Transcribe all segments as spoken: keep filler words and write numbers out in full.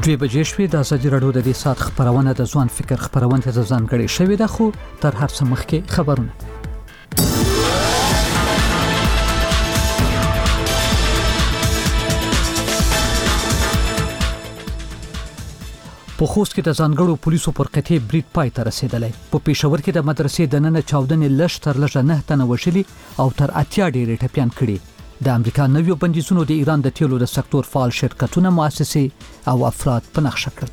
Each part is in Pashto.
دوی بجې شوې د ازادي راډیو د دې ساعت خبرونه د ځوان فکر خبرونه ته ځانګړې شوې ده خو تر هر څه مخکې خبرونه په خوست کې د ځانګړو پولیسو پر قطعي برید پای ته رسیدلی په پېښور کې د مدرسې دننه چاودنې لږ تر لږه نه تنه وشلي او تر اتیا ډېرې ټپیان کړي د امریکا نویو بندیزونو د ایران د تیلو د سکتور فعال شرکتونه مؤسسې او افراد په نښه کړل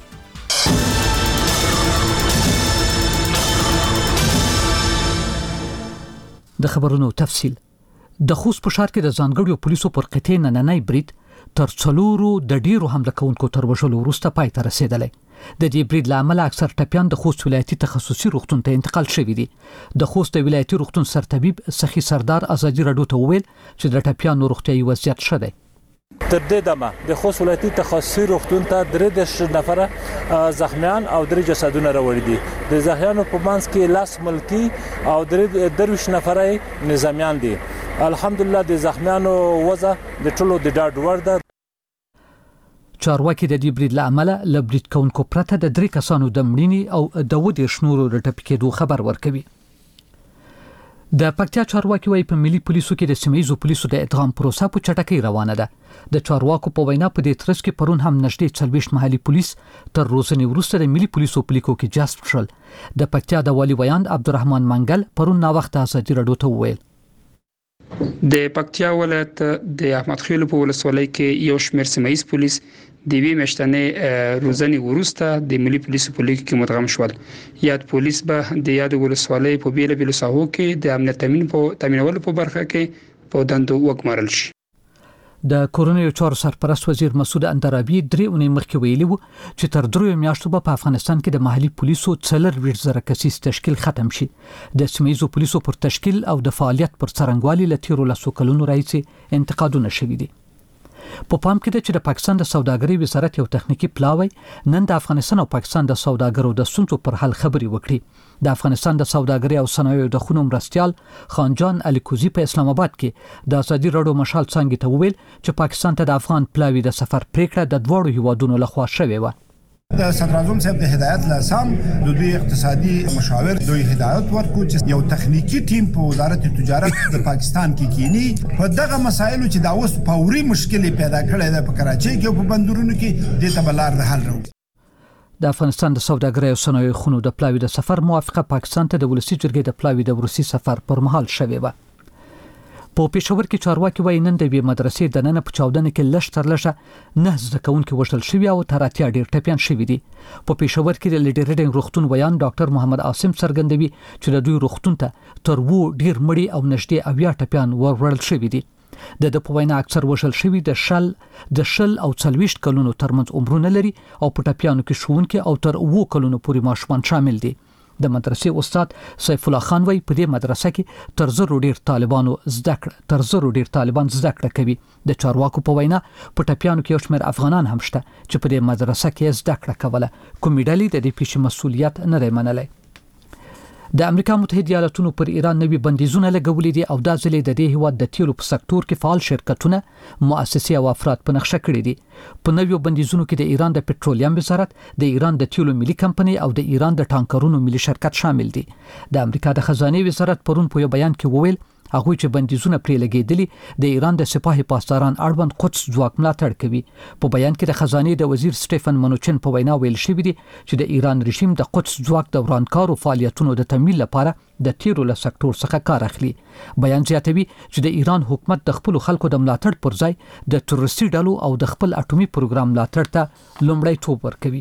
د خبرونو تفصیل د خوست په ښار کې د ځانګړو پولیسو پر قطعي نننی برید تر څلورو د ډیرو حمله کوونکو تر وژلو وروسته پای ته رسیدلی د دې برید له امله اکثر ټپیان د خوست ولایتي تخصصي روغتون ته انتقال شوي دي د خوست د ولایتي روغتون سرطبیب سخي سردار ازادي راډیو ته وویل چې د ټپیانو روغتیايي وضعیت ښه دی تر دې دمه د خوست ولایتي تخصصي روغتون ته درې دېرش نفره زخمیان او درې جسدونه راوړي دي د زخمیانو په منځ کې لاس ملکی او درې درویش نفره نظامیان دي الحمدلله د زخمیانو وضع د ټولو د ډاډ وړ ده چارواکي د دې برید له امله له برید کوونکو پرته د درې کسانو د مړینې او د اووه دېرش نورو د ټپي کېدو خبر ورکوي د پکتیا چارواکي وايي په ملي پولیسو کې د سیمه‌ییزو پولیسو د ادغام پروسه په چټکۍ روانه ده د چارواکو په وینا په دې ترڅ کې پرون هم نږدې څلوېښت محلي پولیس تر روزنې وروسته د ملي پولیسو په لیکو کې جذب شول د پکتیا د والي ویاند عبدالرحمن منګل پرون نا وخت ازادي راډیو ته وویل د پکتیا ولایت د احمد خیل په ولسوالۍ کې یو شمېر سیمه‌ییز پولیس د وی میاشتنې روزنې وروسته د ملي پولیسو په لیک کې مدغم شول یاد پولیس به د یاد ولسوالۍ په بیل بیل ساحو کې د امنیت تامین په تامینولو په برخه کې په دندو وګمارل شي د کورونیو چارو سرپرست وزیر مسعود اندرابي درې اونۍ مخکې ویلي وو چې تر دریو میاشتو به په افغانستان کې د محلي پولیسو څلورویشت زره کسیز تشکیل ختم شي د سیمه‌ییزو پولیسو پر تشکیل او د فعالیت پر څرنګوالي له تیرو لسو کلونو راهیسې انتقادونه شوي دي په پام کې ده چې د پاکستان د سوداګرۍ وزارت یو تخنیکی پلاوی نن د افغانستان او پاکستان د سوداګرو د ستونزو پر حل خبري وکړي د افغانستان د سوداګرۍ او صنایعو د خونو مرستيال خانجان علي کوزي په اسلام آباد کې د ازادي راډیو مشال څنګه ته وویل چې پاکستان ته د افغان پلاوی د سفر پریکړه د دوړو هیوادونو لخوا شوې و د صدر اعظم صاحب د هدایت لاسام د دوی اقتصادي مشاور دوی هدایت ورکو چې یو تخنیکی ټیم په وزارت تجارت د پاکستان کې کینی په دغه مسایلو چې دا اوس فوري مشکل پیدا کړي د کراچۍ کې په بندرونو کې د تبلار د حل راوړي د افغانستان د سوداګرۍ او صنایعو خونو د پلاوی د سفر موافقه پاکستان ته د ولسی جرګې د پلاوی د روسي سفر پر مهال شوې و په پېښور کې چارواکي وايي نن د وی مدرسې د نن په چاودنه کې لږ تر لږه نه زده کوونکي وژل شوي او تر اتیا ډېر ټپیان شوي دي په پېښور کې د لیډرډینګ روغتون ویان ډاکټر محمد عاصم څرګندوي چې د دوی روغتون ته تر وو ډېر مړي او نږدې اویا ټپیان وروړل شوي دي د د په وینا اکثر وژل شوي د شل د شل او څلوېښت کلونو ترمنځ عمرونه لري او په ټپیانو کې ښوونکي او تر اوو کلونو پورې ماشومان شامل دي د مدرسې استاد سیف الله خان وای په دې مدرسه کې تر زرو ډیر طالبانو زده کړه تر زرو ډیر طالبان زده کړه کوي د چارواکو په وینا په ټپیانو کې یو شمېر افغانان هم شته چې په دې مدرسه کې زده کړه کوله کومې ډلې د دې پیښې مسؤلیت نه دی منلی د امریکا متحده ایالاتونو پر ایران نوي بندیزونه لګولې دي او دا ځلې د دې هیواد د تیلو په سکتور کې فعال شرکتونه مؤسسې او افراد په نقشه کړې دي په نویو بندیزونو کې د ایران د پټرولیم وزارت د ایران د تیلو ملي کمپنۍ او د ایران د ټانکرونو ملي شرکت شامل دي د امریکا د خزانه وزارت پرون په یو بیان کې وویل هغه چې بندیزونه پرې لګېدلي د ایران د سپاه پاسداران اړوند قدس ځواک ملاتړ کوي په بیان کې د خزانه د وزیر سټيفن منوچن په وینا ویل شوی دی چې د ایران رژیم د قدس ځواک د ورانکارو فعالیتونو د تمویل لپاره د تیرو له سکتور څخه کار اخلي بیان زیاتوي چې د ایران حکومت د خپل خلکو د ملاتړ پر ځای د تروریستي ډلو او د خپل اټومي پروګرام ملاتړ ته لومړی ټوپ ورکوي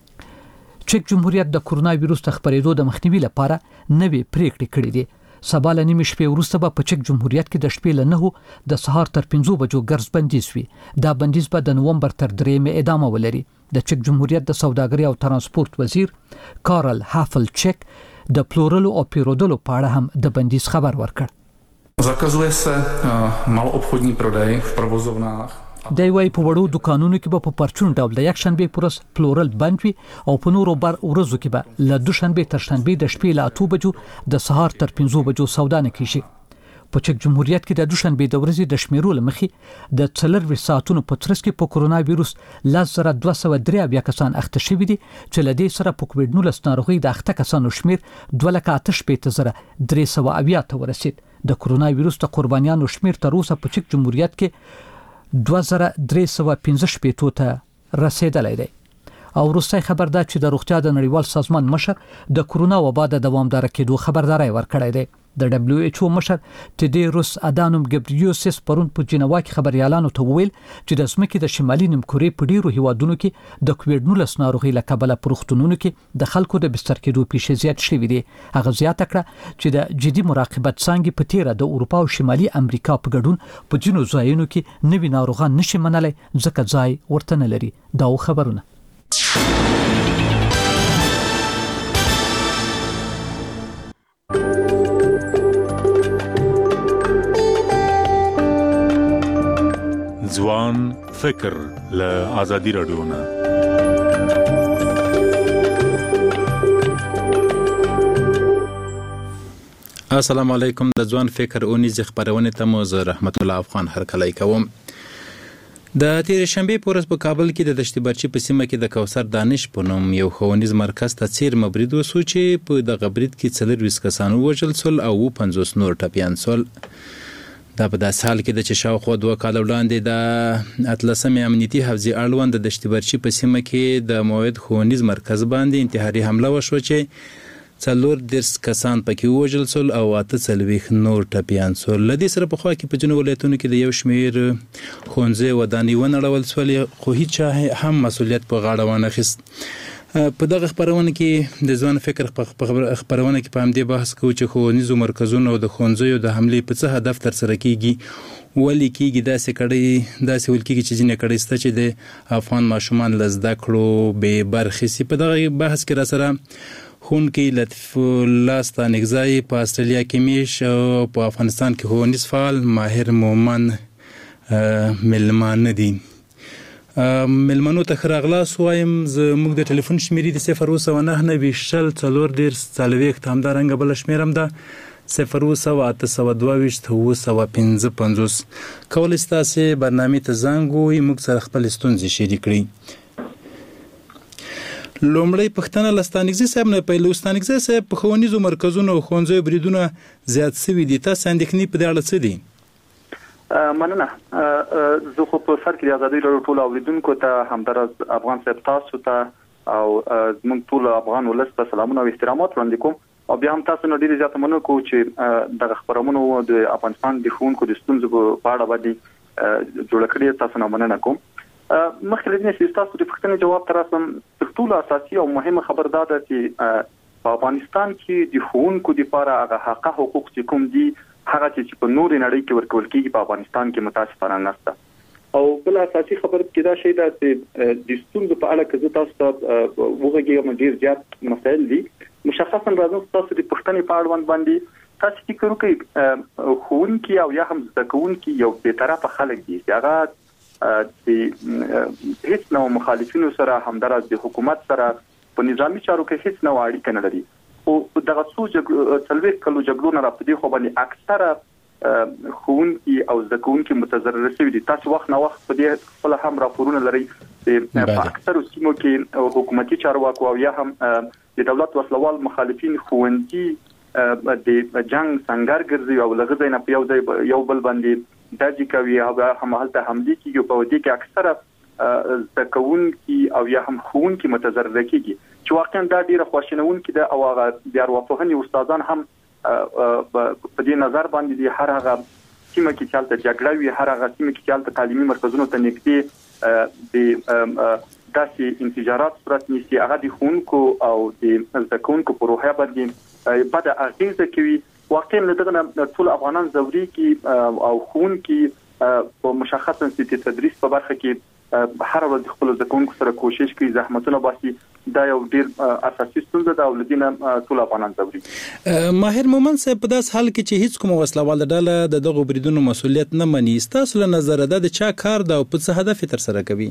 چک جمهوریت د کورونا وایرس د خپرېدو د مخنیوي لپاره نوې پریکړې کړې دي سبا له نیمې شپې وروسته به په چک جمهوریت کې د شپې له نهو د سهار تر پنځو بجو ګرځ بندیز وي دا بندیز به د نومبر تر درېیمې ادامه ولري د چک جمهوریت د سوداګرۍ او ترانسپورت وزیر کارل هافل چک د پلورلو او پیرودلو په اړه هم د بندیز خبر ورکړ Zakazuje se maloobchodní prodej v provozovnách. د وای په وړو دکانونو کې به په پرچون ډول د یک شنبه پورس پلورل بند وي او په نورو بر ورځو کې به له دوشنبه تر شنبه د شپې له اته بجو د سهار تر پنځو بجو سودا نه کیږي په چک جمهوریت کې د دوشنبه د ورځې د شمیرو لمخې د څلور ساعتونو په ترڅ کې په کورونا وایروس لزر دوه سوه درې بیا کسان اخته شوي دي چې لدې سره په کووډ نولس ناروغي د اخته کسانو شمیر دوه لکه اته شپږ زره درې سوه اویا ته ورسید. د کورونا وایروس د قربانیانو شمیر تر اوسه په چک جمهوریت کې دوه زره درې سوه پنځه شپږ ته رسیدلی دی. او وروستۍ خبر ده چې د روغتیا د نړیوال سازمان مشر د کورونا وبا د دوامدار کېدو خبرداري ورکړې ده. د دبليو ایچ او مشر تدیروس ادانوم ګبریوسس پرون په جنوا کې خبريالانو ته وویل چې د ځمکې د شمالي نیمکورې په ډیرو هیوادونو کې د کووډ نولس ناروغي له کبله پروختونونو کې د خلکو د بستر کېدو پیښې زیات شوې دي. هغه زیاته کړه چې د جدي مراقبت څنګه په تیره د اروپا او شمالي امریکا په ګډون په جنو ځایونو کې نوي ناروغان نشي منلای ځکه ځای ورته نه لري. دا خبرونه ځوان فکر له آزادي رادیو نه. السلام علیکم. د ځوان فکر اونیز خبرونه ته مو زه رحمت الله افغان هرکلی کوم. د تیر شنبه په ورځ په کابل کې د دشت برچی په سیمه کې د کوثر دانش په نوم یو ښوونیز مرکز ته چیر مبرید وسو چې په دغه برید کې څلور ویس کسان وژل شول او پنځوس نور ټپیان شول. دا په داسې حال کې د چې شاوخوا دوه کاله وړاندې د اتلسمې امنیتي حوزې اړوند د دشت برچی په سیمه کې د موعد ښوونیز مرکز باندې انتحاري حمله وشوه چې څلور دېرش کسان پکې ووژل شول او اته څلوېښت نور ټپیان شول. له دې سره پخوا کې په ځینو ولایتونو کې د یو شمېر ښوونځي ودانۍ ونړول شولې خو هیچا هم مسؤلیت په غاړه وانخیست. په دغه خبرونه کې د ځوان فکر په خبرونه کې په همدې بحث کوو چې ښوونیزو مرکزونو او د ښوونځیو د حملې په څه هدف ترسره کیږي، ولې کیږي داسې کړۍ داسې ول کیږي چې ځینې کړۍ شته چې د افغان ماشومان له زده کړو بې برخې سي. په دغه بحث کې راسره ښوونکی لطیف الله ستانکزی په استرالیا کې میش او په افغانستان کې ښوونیز فعال ماهر مومن ملمانه دي. ملمنو ته ښه راغلاست وایم. زموږ د ټلیفون شمیرې د صفر اووه سوه نهه نوي شل څلور دېرش څلوېښت همدارنګه بله شمېر هم ده صفر اووه سوه اته سوه دوه ویشت اووه سوه پنځه پنځوس. کولی شئ تاسې برنامې ته زنګ ووهئ موږ سره خپلې ستونزې شریک کړئ. لومړی پوښتنه له ستانکزي صاحب نه پیل. ستانکزي صاحب په ښوونیزو مرکزونو او ښوونځیو بریدونه زیات شوي دي، تاسو اندېښنې په دې اړه څه دي؟ مننه. زه خو په سر کې د ازادۍ راډیو ټول اوریدونکو ته همدارس افغان صاحب تاسو ته او زموږ ټول افغان ولس ته سلامونه او احترامات وړاندې کوم او بیا هم تاسو نه ډېرې زیاته مننه کوو چې دغه خبرونه د افغانستان د ښوونکو د ستونزو په اړه باندې جوړ کړي. تاسو نه مننه کوم. مخکې له دې چې تاسو د پوښتنې جواب تر راسم تر ټولو اساسي او مهمه خبر دا ده چې په افغانستان کې د ښوونکو لپاره هغه حق حقوق چې کوم دي هغه چې په نورې نړۍ کې ورکول کېږي په افغانستان کې متاسفانه نشته. او بل اساسي خبر کې دا شی ده چې د ستونزو په اړه که تاسو ته وګورئ ډیر زیات مسایل دي. مشخصا راځم تاسو د پښتنې په اړه باندې تاسو فکر وکړئ ښوونکي او یا هم زده کوونکي یو بې طرفه خلک دي چې هغه د هیڅ نوع مخالفینو سره همدارس د حکومت سره په نظامی چارو کې هیڅ نوع اړیکه نه لري. او دغه څو څلوېښت کلو جګړو نه راپدې خو باندې اکثره ښوونکي او زده کوونکي متضرر شوي دي. تاسو وخت نه وخت په دې خپل هم راپورونه لرئ چې په اکثرو سیمو کې حکومتي چارواکو او یا هم د دولت وسلوال مخالفین ښوونځي د جنگ سنگر ګرځي او لږ ځای نه په یو ځای یو بل باندې داجي کوي او هم هلته حملې کیږي. په دې کې اکثره زده کوونکي او یا هم ښوونکي متضرر کیږي چې واقعا دا ډیره خواشینونکې ده او هغه د ارواپوهنې استادان هم په دې نظر باندې دي هر هغه سیمه کې چې هلته جګړه وي، هر هغه سیمه کې چې هلته تعلیمي مرکزونو ته نږدې د داسې انفجارات صورت نیسي هغه د ښوونکو او د زده کوونکو په روحیه باندې بده اغیزه کوي. واقعا له دغه ټول افغانان ضروري کې او ښوونکي په مشخص انسټیټیوټ تدریس په برخه کې هر ورځ د خپل زده کوونکو سره کوشش کوي، زحمتونه باسي. دا یو ډیر اساسي ستونزه ده او لدينا ټول افغانان ضروري. ماهر مومن صاحب په داس حال کې چې هیڅ کوم وسلوال ډله د دغه بریدونو مسؤلیت نه مني، تاسو له نظر ده د چا کار ده او په څه هدف تر سره کوي؟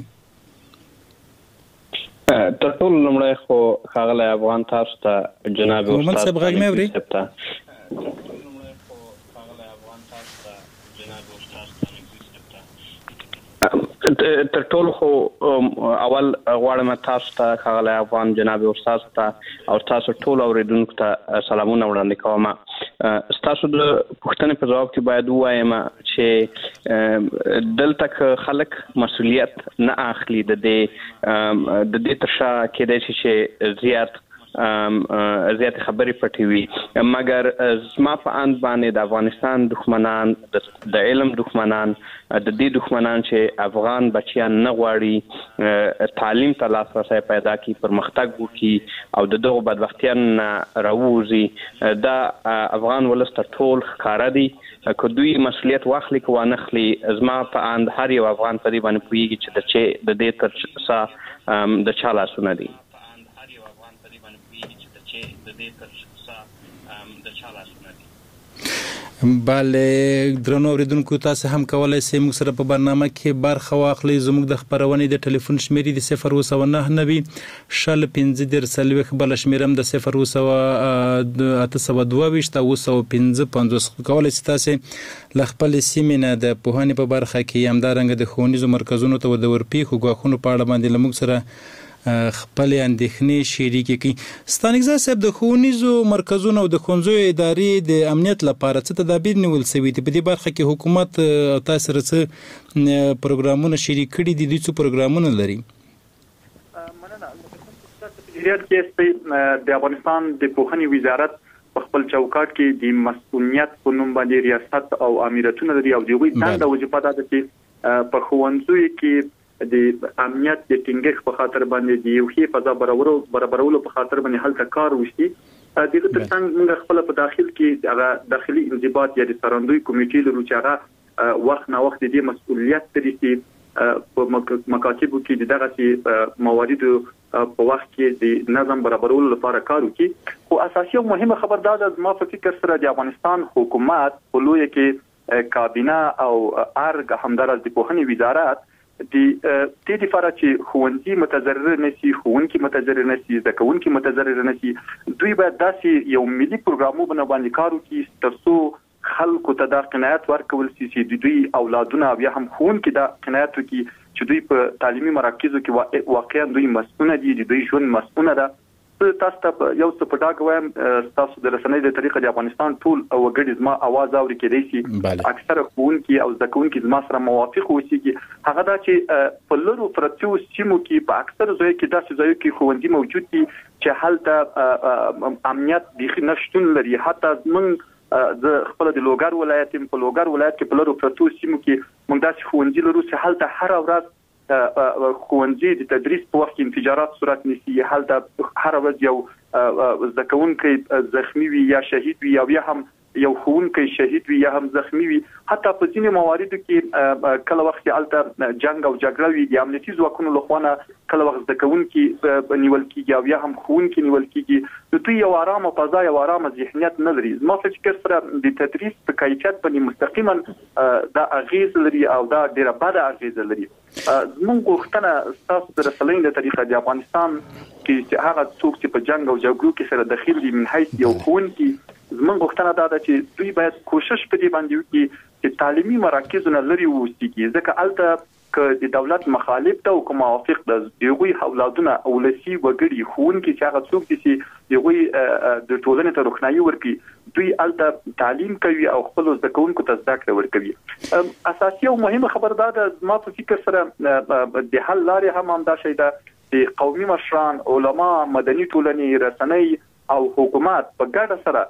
تر ټولو لومړی خو ښاغلی افغان تاسو ته جناب مومن صاحب غږ مې اوري؟ تر ټولو خو اول غواړم تاسو ته خغل افغان جناب استاد ته او تاسو ټول اوریدونکو ته سلامونه وړاندې کوم. تاسو د پوښتنې په جواب کې باید وایم چې دلته خلک مسؤلیت نه اخلي د دې د دې ترشا کې د شي زیات زیات خبرې پټې وي، مګر زما په اند باندې د افغانستان دښمنان د علم دښمنان د دې دښمنان چې افغان بچیان نه غواړي تعلیم ته لاسرسی پیدا کړي، پرمختګ وکړي او د دغو بدبختیانو نه راووځي، دا افغان ولس ته ټول ښکاره دي. که دوی مسؤلیت واخلي که وانه خلي، زما په اند هر یو افغان په دې باندې پوهېږي چې د چې د دې تر څه د چا لاسونه دي. بله درنو اوریدونکو، تاسو هم کولای شئ موږ سره په برنامه کې برخه واخلئ. زموږ د خبرونې د ټلیفون شمیرې د صفر اووه سوه نهه نوي شل پنځه دېرش څلوېښت، بله شمیره هم د صفر اووه سوه اته سوه دوه ویشت اووه سوه پنځه پنځوس. کولای شئ تاسې له خپلې سیمې نه د پوهنې په برخه کې همدارنګه د ښوونیزو مرکزونو ته د ورپېښو ګواښونو په اړه باندې له موږ سره خپل اندېښنې شریکې کړي. ستانګزا صاحب، د ښوونیزو مرکزونو او د ښوونځیو ادارې د امنیت لپاره څه تدابیر نیول شوي دي؟ په دې برخه کې حکومت او تاسو سره څه پروګرامونه شریک کړي دي؟ دوی څه پروګرامونه لري؟ مننه. د افغانستان د پوهنې وزارت په خپل چوکاټ کې د مسؤلیت په نوم باندې ریاست او امارتونه لري او دوی څنګه وظیفه ده چې په ښوونځیو کې د امنیت د ټینګښت په خاطر باندې د یو ښه فضا برابرولو برابرولو په خاطر باندې هلته کار وشي. دغه ترڅنګ موږ خپل په داخل کې هغه داخلي انضباط یا د سرندوی کمیټې لرو چې هغه وخت نه وخت د مسؤلیت لري چې په مکاتبو کې دغه موارد په وخت کې د نظم برابرولو لپاره کار وکړي. خو اساسي او مهمه خبر دا ده، ما په فکر سره د افغانستان حکومت په لوی کې کابینه او ارګ همدارس د پوهنې وزارت د دې لپاره چې ښوونځي متضرر نشي، ښوونکي متضرر نشي، زده کوونکي متضرر نشي، دوی باید داسې یو ملي پروګرامونه باندې کار وکړي ترڅو خلکو ته دا قناعت ورکول شي چې د دوی اولادونه بیا هم ښوونکي دا قناعت وکړي چې دوی په تعلیمي مراکزو کې واقعا دوی مسؤونه دي، د دوی ژوند مسؤونه ده. تاسو ته یو څه په ډاګه وایم، تاسو د رسنۍ د طریقې د افغانستان ټول وګړي زما आवाज اوري کېدای شي اکثره ښوونکي او زده کوونکي زما سره موافق اوسېږي. هغه دا چې په لرو پرتو سیمو کې په اکثره ځایو کې داسې ځایو کې ښوونځي موجود دي چې هلته امنیت بیخي نشتون لري. حتی موږ د خپل د لوګر ولایت په لوګر ولایت کې په لرو پرتو سیمو کې موږ داسې ښوونځي لرو چې هلته هر ورځ ښوونځي د تدریس په وخت کې انفجارات صورت نیسي، هلته هر ورځ یو زده کوونکی زخمی وي یا شهید وي یا هم یو ښوونکی شهید وي یا هم زخمی وي. حتی په ځینې مواردو کې کله وخت هلته جنگ او جګړه وي، د امنیتي ځواکونو لخوا کله وخت زده کوونکي نیول کېږي او یا هم ښوونکي نیول کېږي. نو دوی یو ارامه فضا، یو ارامه ذهنیت نه لري. زما په فکر سره د تدریس په کیفیت باندې مستقیما دا اغیز لري او دا ډیره بده اغیز لري. زموږ غوښتنه ستاسو د رسنۍ له طریقه د افغانستان کې هغه څوک چې په جنگ او جګړو کې سره دخیل دي من حیث یو ښوونکي، زموږ غوښتنه دا ده چې دوی باید کوشش په دې باندې وکړي چې تعلیمي مراکزونه لري ووسیږي، ځکه هلته که د دولت مخالف ده او که موافق ده، دغوی اولادونه ولسي وګړي ښوونکي چې هغه څوک دي چې دغوی د ټولنې ته روښنايي ورکړي، دوی هلته تعلیم کوي او خپل زده کوونکو ته زده کړه ورکوي. اساسي او مهمه خبر دا ده، ما په فکر سره د حل لارې هم همدا شی ده چې قومي مشران، علما، مدني ټولنې، رسنۍ او حکومت په ګډه سره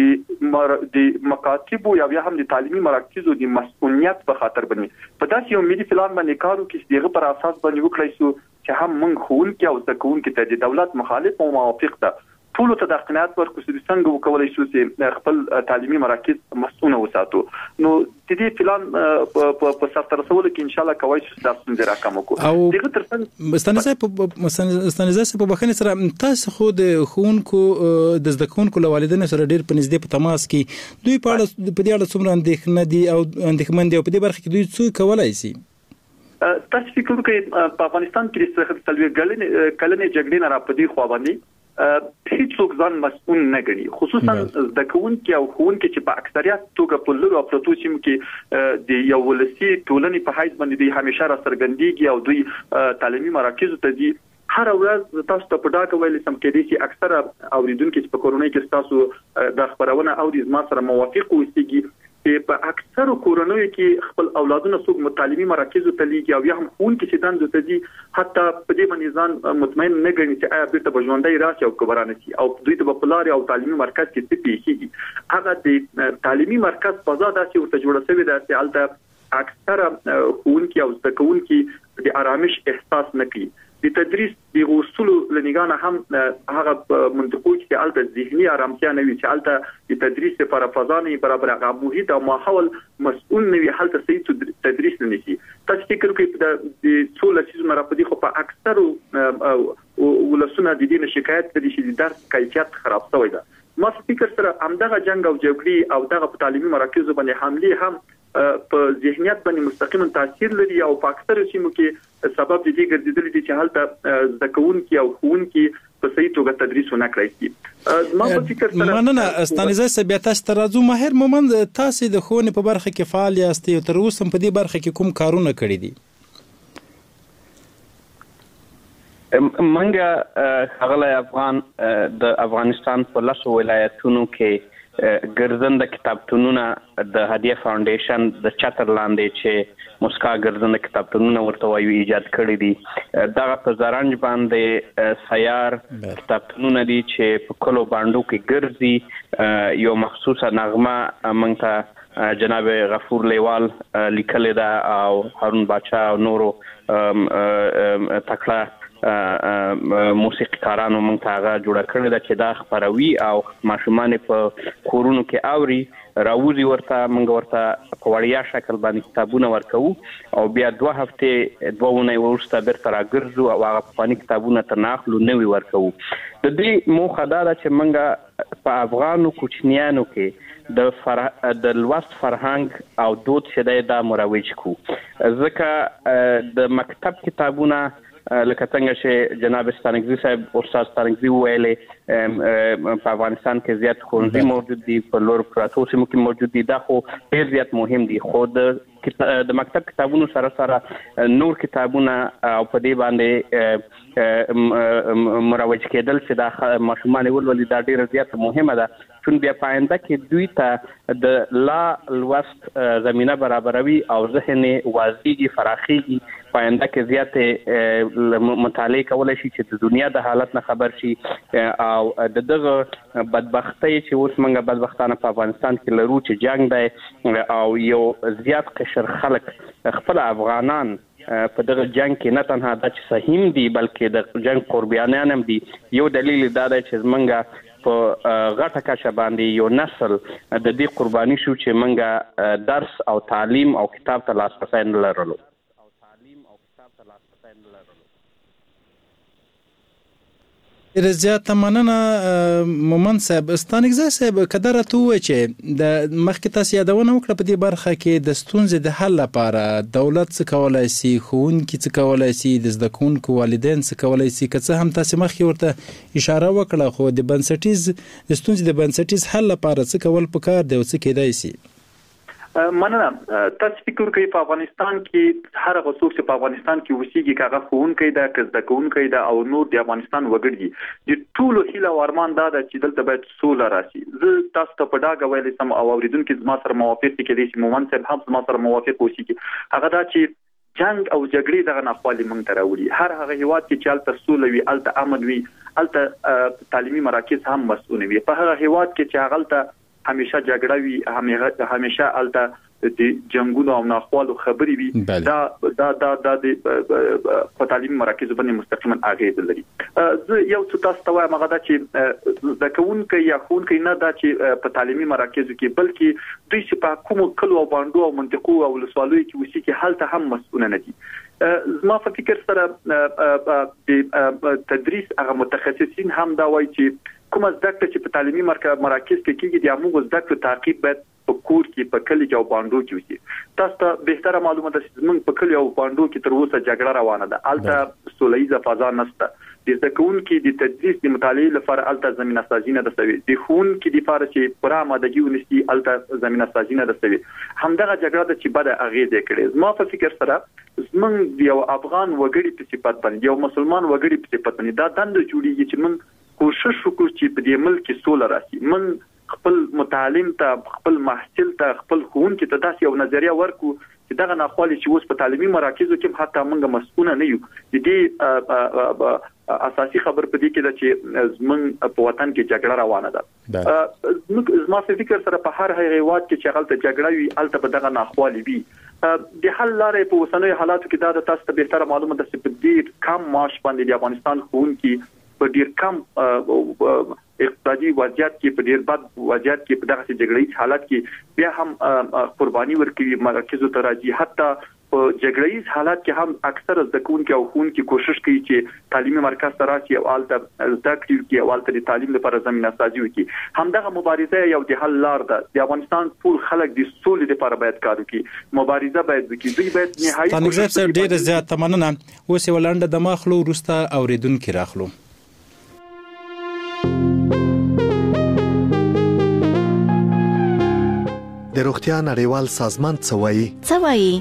د مکاتبو یا بیا هم د تعلیمي مراکزو د مسؤلیت په خاطر باندې په داسې یو ملي پلان باندې کار وکړي چې دغه پر اساس باندې وکړي شو چې هم موږ ښوونکي او زده کوونکي ته د دولت مخالف او موافق ده ټول ته د قناعت ورکړو چې څنګه وکولای شو چې خپل تعلیمي مراکز مسؤونه وساتو. نو د دې پلان په سرته رسولو کې ان شاء الله کوي چې تاسو څنګه راکم وکړو. دغه ترڅنګ مستانزه مستانزه په بخښنې سره تاسو خو د ښوونکو د زده کوونکو له والدینو سره ډېر په نږدې په تماس کې دوی په اړه په دې اړه څومره اندېښنه دي او اندېښمن دي او په دې برخه کې دوی څه کولای شي؟ تاسو فکر وکړئ په افغانستان کې د څلوېښت کلنې جګړې نه را پدې خو باندې هیڅوک ځان مسؤل نه ګڼي، خصوصا د کوونکي او خوونکي چې په اکثریت توګه په لږ او پروتو سیمو کې د یو ولسی ټولنې په حیث باندې دوی همیشه را څرګندېږي او دوی تعلیمي مراکزو ته دي. هر ورځ تاسو ته په ډاګه ویل سم کې دي چې اکثره اوریدونکو چې په کورونی کې تاسو د خبرونه او د زما سره موافق اوسېږي په اکثر کورونی کې خپل اولادونه څوک متعلمي مراکزو ته لیږي او یا هم خون کې چې دند ته دي حتی په دې باندې ځان مطمئن نه ګڼي چې آیا بیرته بژوندۍ راشي او کبرانه شي او دوی ته په پلار او تعلیمي مرکز کې څه پیښیږي. هغه د تعلیمي مرکز فضا داسې ورته جوړه شوې ده چې البته اکثره خونکي او زده کوونکي د آرامش احساس نه کوي. د تدریس د اصول لنګانه هم هغه منطقو کې البته ذهني آرامتیا نه وي چې البته د تدریس لپاره فضا نه برابر هغه محیط او ماحول مسؤل نه وي هلته صحیح تدریس نه نشي. تاسو فکر کوئ د څول سيزونه را پدې خو په اکثر ولسونه د دې شکایت کوي چې د درس کیفیت خراب شوی ده. ما فکر سره همدغه جنگ او جګړې او دغه په تعلیمي مراکزو باندې حمله هم په ذهنیت باندې مستقیما تاثیر لري او په اکثر سیمو کې سبب دي ګرځیدل دي چې حالت زکونکي او خونکي په صحیح توګه تدریس ونه کړی. ما په فکر سره مننه استانیزه سبیات تاسو ماهر مومند تاسو د خونې په برخه کې فعال یاست او تر اوسه په دې برخه کې کوم کارونه کړی دي؟ منګه هغه افغان د افغانستان په لاسو ولایتونو کې ګرځنده کتابتونونه د هدیه فاونډیشن د چتر لاندې چې مسکا ګرځنده کتابتونونه ورته وایي ایجاد کړی دي. دغه په زرنج باندې سیار کتابتونونه دي چې په کلو باندې کې ګرځي. یو مخصوصه نغمه موږ ته جناب غفور لیوال لیکل ده او هارون باچا او نورو تکړه موسیقیکارانو موږ ته هغه جوړه کړې ده چې دا خپروي او ماشومان په کورونو کې اوري راوځي ورته موږ ورته په وړیا شکل باندې کتابونه ورکوو او بیا دوه هفته دوه ونې وروسته بیرته راګرځو او هغه پخواني کتابونه تر ناخلو نوي ورکوو. د دې موخه دا ده چې موږ په افغانو کوچنیانو کې د فر... د لوست فرهنګ او دود چې دی دا مروج کو ځکه د مکتب کتابونه لکه څنګه چې جناب ستانګزي صاحب استاد ستانګزي ویلې په افغانستان کې زیات ښوونځي موجود دي په لور پراتو سیمو کې موجود دي دا خو ډېر زیات مهم دي خو د د مکتب کتابونو سره سره نور کتابونه او په دې باندې مروج کېدل چې دا ماشومان ولولي دا ډېر زیات مهمه ده چون بیا پاینده کې دوی ته د لا لوست زمينه برابروي او ذهن واضحي فراخيږي پاینده کې زیات مطالعه کولای شي چې د دنیا د حالت نه خبر شي او د دغه بدبختۍ چې اوس موږ بدبختانه په افغانستان کې لرو چې جنگ دی او یو زیات قشر خلک خپل افغانان په دغه جنگ کې نه تنها د صحیم دي بلکې د جنگ قربانیان هم دي. یو دلیل دا دی چې موږ په غټه کچه باندې یو نسل د دې قرباني شو چې موږ درس او تعلیم او کتاب ته لاسرسی نه لرلو. ډېر زیات مننه مومند صاحب. ستانګزي صاحب کدر ته و چې د مخکې تاسو یادونه وکړه په دې برخه کې د ستونزې د حل لپاره دولت څه کولای شي، ښوونکي څه کولای شي، د زده کوونکو والدین څه کولای شي، که څه هم تاسو مخکې ورته اشاره وکړه خو د بنسټیز د ستونزې د بنسټیز حل لپاره څه کول پکار دی او څه کېدای شي؟ مننه. تاسو فکر کوئ په افغانستان کې هر هغه څوک چې په افغانستان کې اوسېږي کاغه ښوونکی ده که زده کوونکی ده او نور د افغانستان وګړي دي د ټولو هیله او ارمان دا ده چې دلته باید سوله راشي. زه تاسو ته په ډاګه ویلی سم او اوریدونکي زما سره موافق دي کېدای شي مومند صاحب هم زما سره موافق اوسېږي هغه دا چې جنگ او جګړې دغه ناخوالې موږ ته راوړي. هر هغه هیواد کې چې هلته سوله وي هلته امن وي هلته تعلیمي مراکز هم مسؤول وي. په هغه هیواد کې چې هغه همیشه جګړه وي همیشه الته د جنگونو او ناخوالو خبري وي دا دا دا د په تعلیمي مراکز باندې مستقیما اغیز لري. زه یو څه تاسو ته وایم هغه دا چې د کوونکو یا خونکو نه دا چې په تعلیمي مراکزو کې بلکې دوی چې په کومو کلو او باندو او منطقو او ولسوالیو کې وسی کې حالت هم مسؤل نه دي. زما په فکر سره د تدریس هغه متخصصین هم دا وایي چې کوم زده کړه چې په تعلیمي مراکز کې کېږي د موږ زده کړو تعقیب باید په کور کې په کلی او باندو کې وي. تاسو ته بهتره معلومه ده چې موږ په کلی او باندو کې تر اوسه جګړه روانه ده البته سولهیزه فضا نشته. د ځکهونکو د تدریس د مطالعه لپاره الته زمينه سازي نه دسوي د خونکو د لپاره چې پوره آمادګي ونیسي الته زمينه سازي نه دسوي همدغه جګړه د چې بده اغیزه کړي زما په فکر سره زمونږ یو افغان وګړي په صفت باندې یو مسلمان وګړي په صفت باندې دا دند جوړیږي چې من کوشش وکړو چې په دې ملک کې سوله راشي من خپل متعلم ته خپل محصل ته خپل خونکو ته داسې یو نظریه ورکو چې دغه ناخوالي چې اوس په تعلیمي مراکزو کې حتی موږ مسؤل نه یو د دې اساسي خبر په دې کې ده چې زمونږ په وطن کې جګړه روانه ده زما په فکر سره په هر هغه وخت کې چې غلطه جګړه وي الته به دغه ناخوالي وي د حل لارې په وسنوي حالاتو کې دا تاسو ته به تر معلومه ده چې په دې کم معاش باندې د افغانستان خونکو په ډیر کم اقتصادي وضعیت کې په ډیر بد وضعیت کې په دغه جګړې حالت کې بیا هم قرباني ورکوي مراکزو ته راځي حتی په جګړې حالت کې هم اکثر ځکهونکو او خونکو کوشش کوي چې تعلیمي مرکز ته راشي او الته زده کړي کې او الته د تعلیم لپاره زمينه سازي وکړي همدغه مبارزه یو د حل لار ده د افغانستان ټول خلک د سولې لپاره باید کار وکړي مبارزه باید وکړي دوی باید نهایي تنګ صاحب ډیر زیات مننه اوس ولنده د مخلو روسته اوریدونکو راخلو د روغتیا نړیوال سازمان څه وایي څه وایي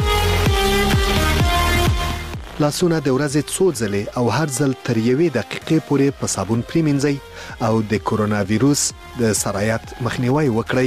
لاسونه د ورځې څو ځلې او هر ځل تر یوې دقیقې پورې په صابون پریمنځئ او د کورونا وایروس د سرایت مخنیوي وکړئ.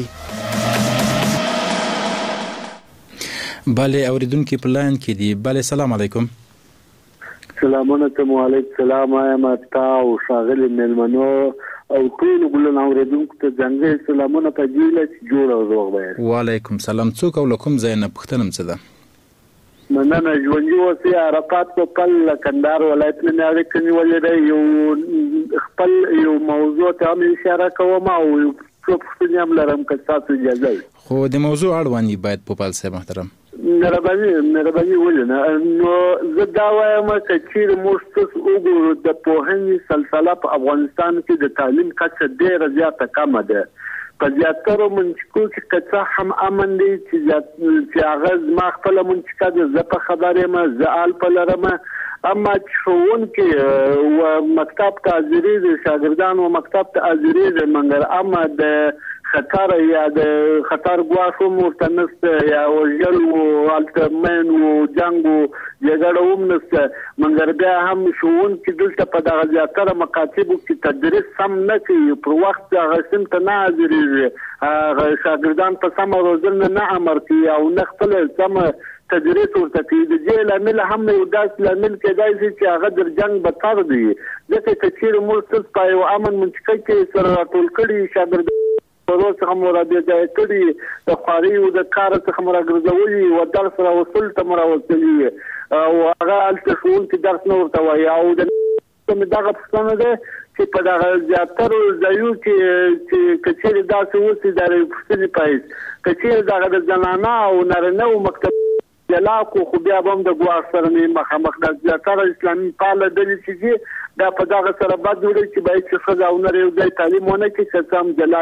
bale اوریدونکو په لاین کې دي. bale سلام علیکم. سلامونه ته وعلیکم السلام ایم تاسو شاغل ملمنو او ټول ګلن اوریدونکو ته څنګه سلامونه په جیله جوړ او روغ وای. وعلیکم سلام. څوک او لکم زینب پختنم څه ده؟ مننه ژوندۍ اوسې عرفات په پل کندهار ولایت نه اړه کوي ولې یو خپل یو موضوع ته هم اشاره کوم او څه پوښتنه هم لرم که تاسو اجازه خو د موضوع اړوند باید په پال سره محترم مهرباني مهرباني ولنه نو زه دا وایم چې موږ تاسو وګورو د پوهنې سلسله په افغانستان کې د تعلیم کچه ډیره زیاته کمه ده په زیاتره منچکو کې کچا هم امن دي چې چې هغه ما خپل منچکا د زپه خبره ما زال په لرمه اما چون کې و مکتب ته حاضرې د شاګردانو مکتب ته حاضرې د منګر اما د خطر یا د خطر ګواښو مرتنست یا وجل او التمن او جنگ او جګړه ومنست منګر بیا هم شون کې دلته په دغه زیاتره مکاتبو کې تدریس سم نه کوي پر وخت هغه سم ته نه حاضرې شاګردان په سم روزنه نه امر کوي او نه خپل سم تدریس ورته کوي د جیل عمل هم یو داس لامل کېدای شي چې هغه در جنگ بدتر دی ځکه چې چیرې موږ په یو امن منطقه کې سره ټول کړي شاګردان پروسه څخه مراد دی کړي د خاري او د کار څخه مراد ګرځولي او درس را وصول ته مراد او هغه التشون کې درس نه ورته وایي او د دغه څنګه ده چې په دغه زیاتره ځایو کې چې کچېره داسې وسی د پښتني پایز کچېره دغه د زنانه او نارینه او مکتب جلا کو خو بیا هم د ګواښ سره نه مخامخ د زیاتره اسلامي پاله د چې دا په دغه سره بد وړي چې باید چې خزا او نری د تعلیمونه کې څم جلا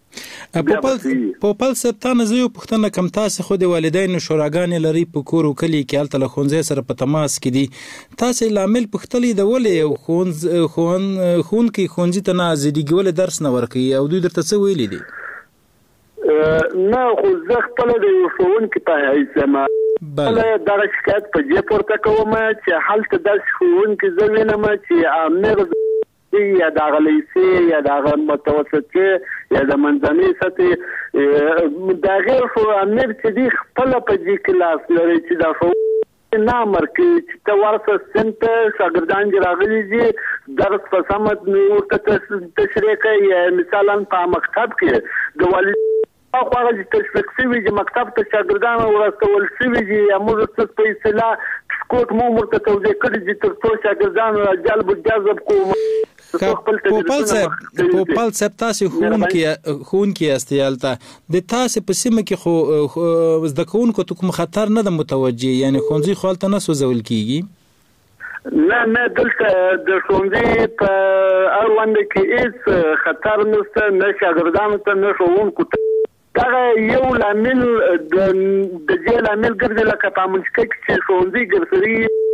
په پل سپتانه زه یو پښتنه کم تاسو خو د والدینو شوراګانې لري په کور او کلی کې الته له خونځې سره په تماس کې دي تاسو لامل پښتلې د ولې یو خونځ خون خون کې خونځې ته نه ازدیږي ولې درس نه ورکوي او دوی درته څه ویلي دي نه خو زه خپل د یو ښوونکي په حیث یم بله دغه شکایت په دې پورته کوم چې هلته داسې ښوونکي زه وینم چې امیر یا دغه لیسې یا دغه متوسطې یا د منځنۍ سطحې د هغې خو امیر چې دی خپله په دې کلاس لري چې دا ښوونکي نه امر کوي چې ته ورسه صنف ته شاګردان دې راغلي دي درس په سمه ورته تشریح کوي مثلا په مکتب کې د والد او هغه چې تشویق شوي چې مکتب ته شاګردان ورسول شوي دي یا موږ څه په اصطلاح سکوت مو ورته توضیح کړي چې تر څو شاګردان جلب جذب کوو پوپل صاحب پوپل صاحب تاسو خون کې خون کې استیالته د تاسو په سیمه کې خو زده کوونکو ته کوم خطر نه د متوجي یعنی خونځي خالته نه سوزول کیږي نه نه دلته د خونځي په اړوند کې هیڅ خطر نشته نه شاګردانو ته نه ښوونکو ته دا یو لامل د د جیل لامل ګرځي لکه په منځ کې چې ښوونځي ګرځي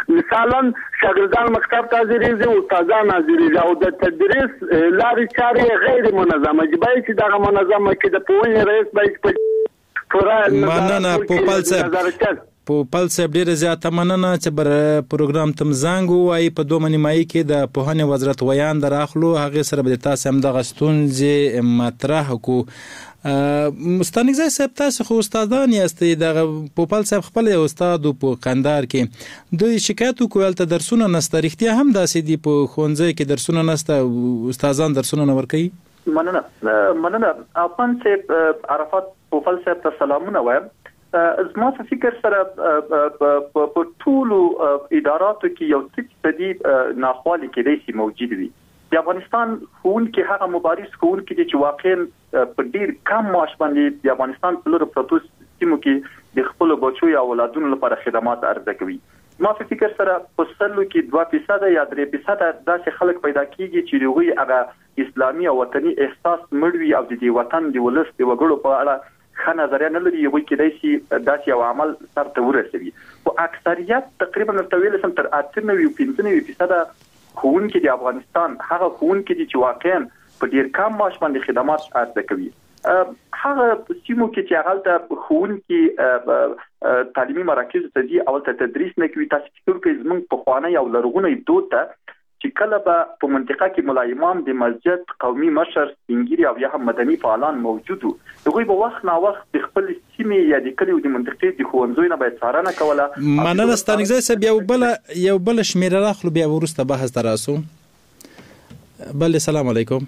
مثلا شاګردان مکتب ته ځي او استادان ځي او د تدریس لارې چارې غیر منظمه دي باید چې دا منظمه کې د پوهنې رئیس باید په پورا مننه پوپل صاحب پوپل صاحب ډیره زیاته مننه چې بر پروګرام تم زنګ وای په دوه نیمایي کې د پوهنې وزارت ویان دراخلو هغه سره به تاسو هم د غستونځ مطرح کو مستانګزای صاحب تاسو خو استادان یاستئ د پوپل صاحب خپل استاد په قندار کې د شکایت کول ته درسونه نسته رښتیا هم داسې دی په خونځي کې درسونه نسته استادان درسونه نه ورکوي مننه مننه افغان صاحب عرفات پوپل صاحب ته سلامونه وایم زما په فکر سره په ټولو اداراتو کې یو څه د ناخوالي کې لري موجود وي د افغانستان ښوونکي هغه مبارز ښوونکي چې واقعا په ډیر کم معاش باندې د افغانستان په لور پروتوس سیمو کې د خپل بچو یا اولادونو لپاره خدمات عرضه کوي ما په فکر سره په سلو کې دوه فیصد یا درې فیصد داسې خلک پیدا کیږي چې دوی هغه اسلامي او وطني احساس مړوي او د وطن د ولس د وګړو په اړه ښه نظریه نه لري یو کې داسي داسې یو عمل سرته ورسوي او اکثریت تقریبا تر سم تر اته نوي پنځه نوي فیصد ښوونکي د افغانستان هغه ښوونکي چې واقعا په ډیر کم معاش باندې خدمات عرضه کوي هغه سیمو کې چې هغه ته ښوونکي تعلیمي مراکز ته دي او ته تدریس نه کوي تاسو فکر کوئ زموږ په خوانه یو لرغونی دود ته چې کله به په منطقه کې مولا امام د مسجد قومي مشر سپینګیري او یا هم مدني فعالان موجودو دوی په وخت نا وخت د خپل سیمې یا د کلیو د منطقې د ښوونځیو نه باید څارنه کوله مننه ستانګزای صاحب یو بل یو بل شمیره راخلو بیا ورسته بحث تراسو بل سلام علیکم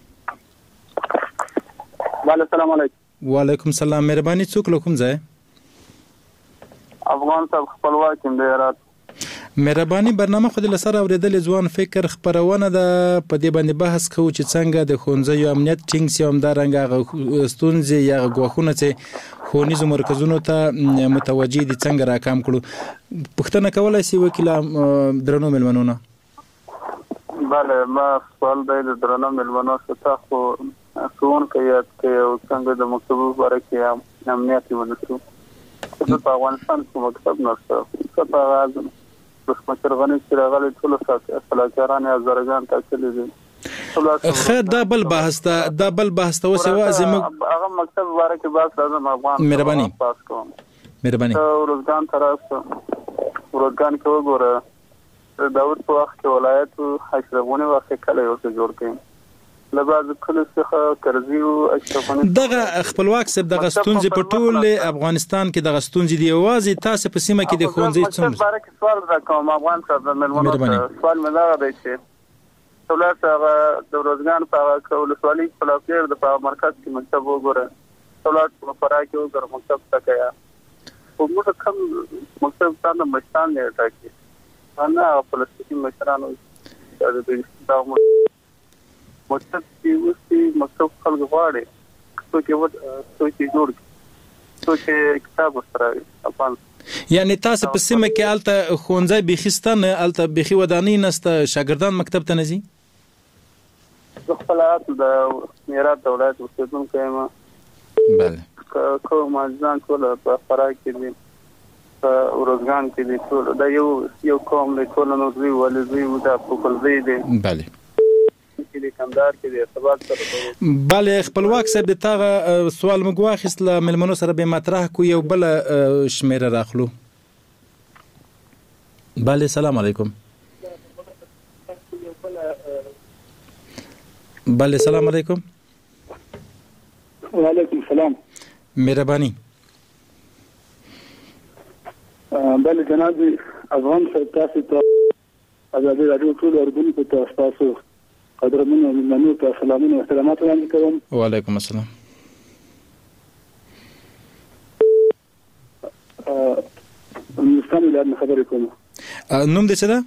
بله سلام علیکم وعلیکم السلام مهرباني څوک کوم ځای افغان صاحب خپلواک یم د هرات مهرباني برنامه خو د لسر اوریدل ځوان فکر خبرونه د په دې باندې بحث کوو چې څنګه د ښوونځیو امنیت ټینګ سي هم دا رنګ ستونزې یا غوښونه چې ښوونیزو مرکزونو ته متوجي دي څنګه راکام کړو پوښتنه کولای شي وکیل درنو ملمنونه بله ما سوال دی د درنو ملمنو څخه خو ښوونکی یاد کوي او څنګه د مکتبو باره کې امنیت ونیسو په افغانستان کې مکتب نشته څه په غاړه مشر غنی چې راغلي ټول فلاکران یا زرګان تاکل دي خه دا بل بحث دا دا بل بحث ته وسه زموږ هغه مکتب واره کې بحث لازم افغان مهرباني مهرباني ورزګان طرف ورزګان کې وګوره داود په وخت کې ولایت حشرغونی وخت کله یو څه جوړ کړي لباز کله څخه کرزي او اشرفانه دغه خپلواک سب دغه ستونزې په ټول افغانستان کې دغه ستونزې دی اوازې تاسو په سیمه کې د ښوونځي څنګه باره کې سوال راکوم افغان صاحب ملمنو سوال مې دا دی چې ټولات هغه د روزګان په کول سوالي خلاصې د په مرکز کې مکتب وګوره ټولات په فرا کې وګوره مکتب تکیا په موږ کوم مکتب څنګه مشتان نه راکې انا فلسطیني مشرانو د دې د مکتب کې وستي مکتب خلک غواړي څو کې ود څو کې جوړ څو کې کتاب سره افغان یعنی تاسو په سیمه کې الته خونځای بخښتنه الته بخي ودانی نسته شاګردان مکتب ته نزي خپلات د میراث دولت وسیدون کيما بله کو مازان ټول په فرا کې دي په ورزګان کې دي ټول دا یو یو کوم له ټول نو دوی ولې دوی د خپل ځای دي بله کې کمدار کې د ارتباط سره بله خپلواک صاحب د تاغه سوال موږ واخیست له ملمنو سره به مطرح کو یو بل شمیره راخلو بله سلام علیکم بله سلام علیکم وعلیکم السلام مهرباني بله جناب افغان صاحب تاسو ته ازادي راډیو ټول اردن په تاسو قدرمنو ملمنو ته سلامونه او احترامات وړاندې کوم وعلیکم السلام ا نستان له خبرې کوم نوم دې څه ده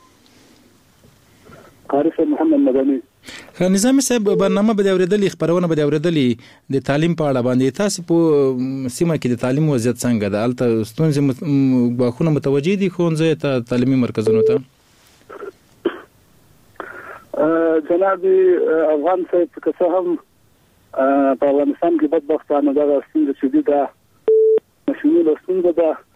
عارف محمد مدني نظام صاحب برنامه به اوریدلې خبرونه به اوریدلې د تعلیم په اړه باندې تاسو په سیمه کې د تعلیم وضعیت څنګه ده الته ستونزې غواخونه متوجي دي ښوونځي ته تعلیمي مرکزونو ته جناب افغان صاحب که څه هم په افغانستان کې بدبختانه دا ستونزه شدید ده مشمول ستونزه ده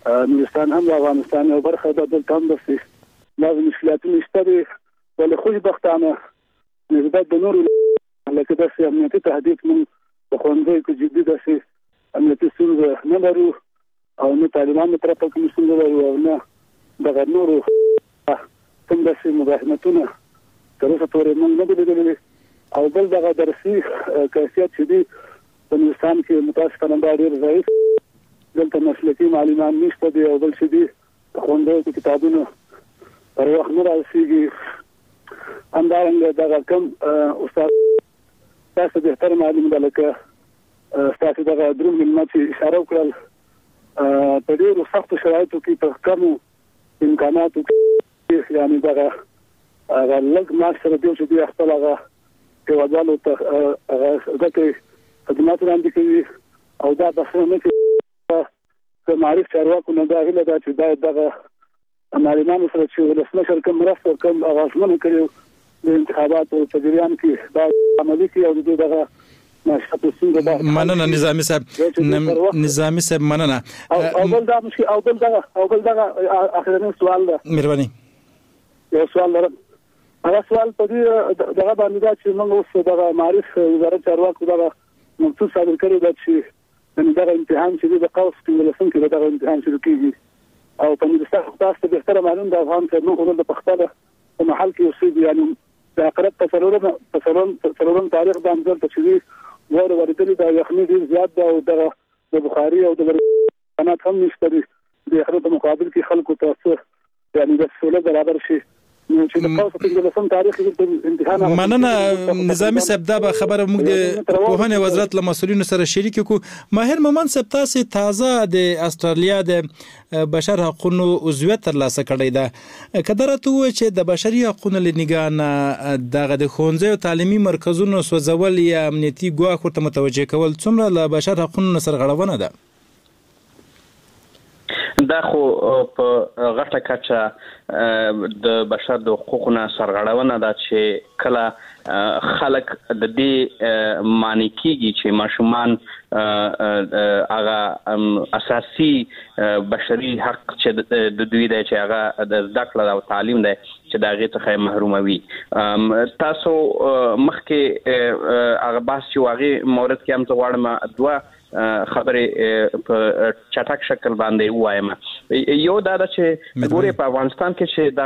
نورستان هم د افغانستان یو برخه ده، دلته هم داسې بعضې مشکلاتونه شته دي، ولې خوشبختانه نسبت د نورو لکه داسې امنیتي تهدید موږ په ښوونځیو کې جدي داسې امنیتي ستونزه نه لرو او نه طالبانو طرفه کوم ستونزه لرو او نه دغه نورو کوم داسې مزاحمتونه تر اوسه پورې موږ نه دي لیدلي. او بل دغه درسي کیفیت چې دی په نورستان کې متاسفانه دا ډېر ضعیف، دلته مسلکي معلمان نشته دي او بل چې دي په ښوونځیو کې کتابونه پر وخت نه رارسېږي. همدارنګه دغه کوم استاد تاسو بهتر معلوم ده لکه ستاسو دغه دروند مېلمه چې اشاره وکړل په ډېرو سختو شرایطو کې په کمو امکاناتو کې یعنې دغه هغه لږ معاش سره دی چې دوی خپل هغه هېوادوالو ته هغه ګټې خدمات وړاندې کوي او دا بسنه نه کوي. که معرف چارواکو نه دا هیله ده چې باید دغه معلمانو سره چې ولسمشر کوم مرسته کوم هغه ژمنه کړې د انتخاباتو په جریان کې باید عملي کړي او د دوی دغه مننه نظامي صاحب نظامي صاحب مننه. او بل دا مشکل او بل دغه او بل دغه اخرنی سوال ده، مهرباني یو سوال لرم. هغه سوال په دې دغه باندې دا چې موږ اوس دغه معرف وزارت چارواکو دغه مکتوب صادر کړی ده چې دغه امتحان چې د قوس په لسم کې دغه امتحان شروع کیږي او په نورستان تاسو ته بهتره معلوم ده افغان ته نو د پښتنه په محل کې اوسېږي، یعنی د اقرب تصورونه تصورون تصورون تاریخ د انځور ته چې ور ورته د یخني ډیر زیات ده او دغه د بخاري او د قنات هم نشته دي د یخني په مقابل کې خلکو ته یعنی د سهولت برابر شي. مننه نظامي صاحب دا به خبره موږ د پوهنې وزارت له مسؤلینو سره شریک کو. ماهر مومن صاحب تاسو تازه د استرالیا د بشر حقوقو عضویت ترلاسه کړی ده، کدرته و چې د بشري حقوقو لنګان دغه د ښوونځیو تعلیمي مرکزونو سوځول یا امنیتي ګواښ ورته متوجه کول څومره له بشر حقوقو سرغړونه ده؟ دا خو په غټه کچه د بشر د حقوقو نه سرغړونه ده چې کله خلک د دې معنی کیږي چې ماشومان هغه اساسي بشري حق چې د دوی دی چې هغه د زده کړې او تعلیم دی چې د هغې څخه محروموي. تاسو مخکې هغه بحث چې هغې مورد کې هم زه غواړم دوه خبرې په چټک شکل باندې وایم. یو دا ده چې ګورې په افغانستان کې چې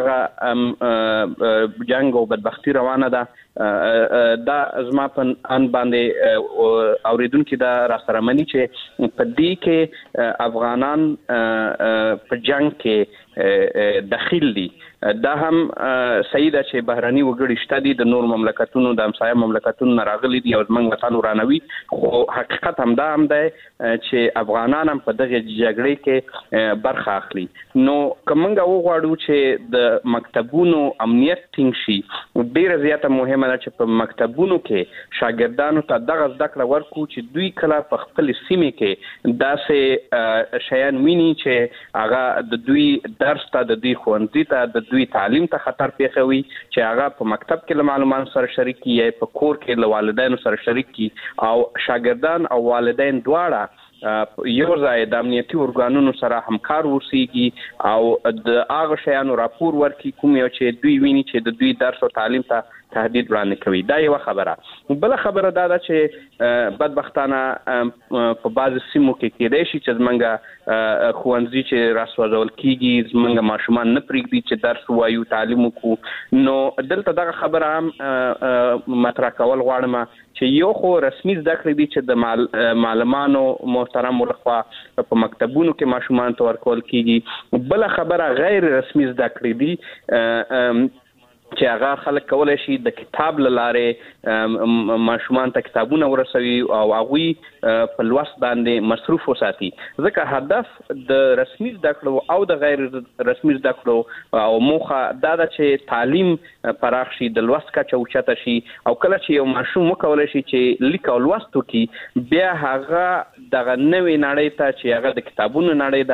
دغه جنگ او بدبختي روانه ده، دا زما په ان باندې اوریدونکو دا را سره مني چې په دې کې افغانان په جنگ کې داخل دي. دا هم صحیح ده چې بهراني وګړي شته دي د نور مملکتونو د همسایه مملکتونو نه راغلي دي او زموږ وطن ورانوي، خو حقیقت هم دا هم دی چې افغانان هم په دغه جګړې کې برخه اخلي. نو که موږ وغواړو چې د مکتبونو امنیت ټینګ شي، ډېره زیاته مهمه ده چې په مکتبونو کې شاګردانو ته دغه زده کړه ورکړو چې دوی کله په خپل سیمې کې داسې شیان ویني چې هغه د دوی درس ته د دوی ښوونځي ته د دوی تعلیم ته خطر پیښوي، چې هغه په مکتب کې له معلوماتو سره شریک کی یا په کور کې له والدینو سره شریک کی او شاګردان او والدین دواړه یو ځای د امنیتي ارګانونو سره همکار اوسېږي او د هغه شیانو راپور ورکړي کوم یو چې دوی ویني چې د دوی درس او تعلیم ته تهدید وړاندې کوي. دا یو خبره. بل خبره دا ده چې بدبختانه په بعض سیمو کې کېدای شي چې زمونږ ښوونځي چې راسوځول کیږي زمونږ ماشومان نه پرېږدي چې درس ووایو تعلیم وکړو. نو دلته دغه خبره هم مطرح کول غواړم چې یو خو رسمي زده کړې دي چې د معلمانو محترم لخوا په مکتبونو کې ماشومان ته ورکول کیږي، بل خبره غیر رسمي زده کړې دي چې هغه خلک کولای شي د کتاب له لارې ماشومان ته کتابونه ورسوي او هغوی په لوست باندې مصروف وساتي. ځکه هدف د رسمي زده کړو او د غیر رسمي زده کړو او موخه دا ده چې تعلیم پراخ شي، د لوست کچه اوچته شي او کله چې یو ماشوم وکولای شي چې لیک او لوست وکړي بیا هغه دغه نوې نړۍ ته چې هغه د کتابونو نړۍ ده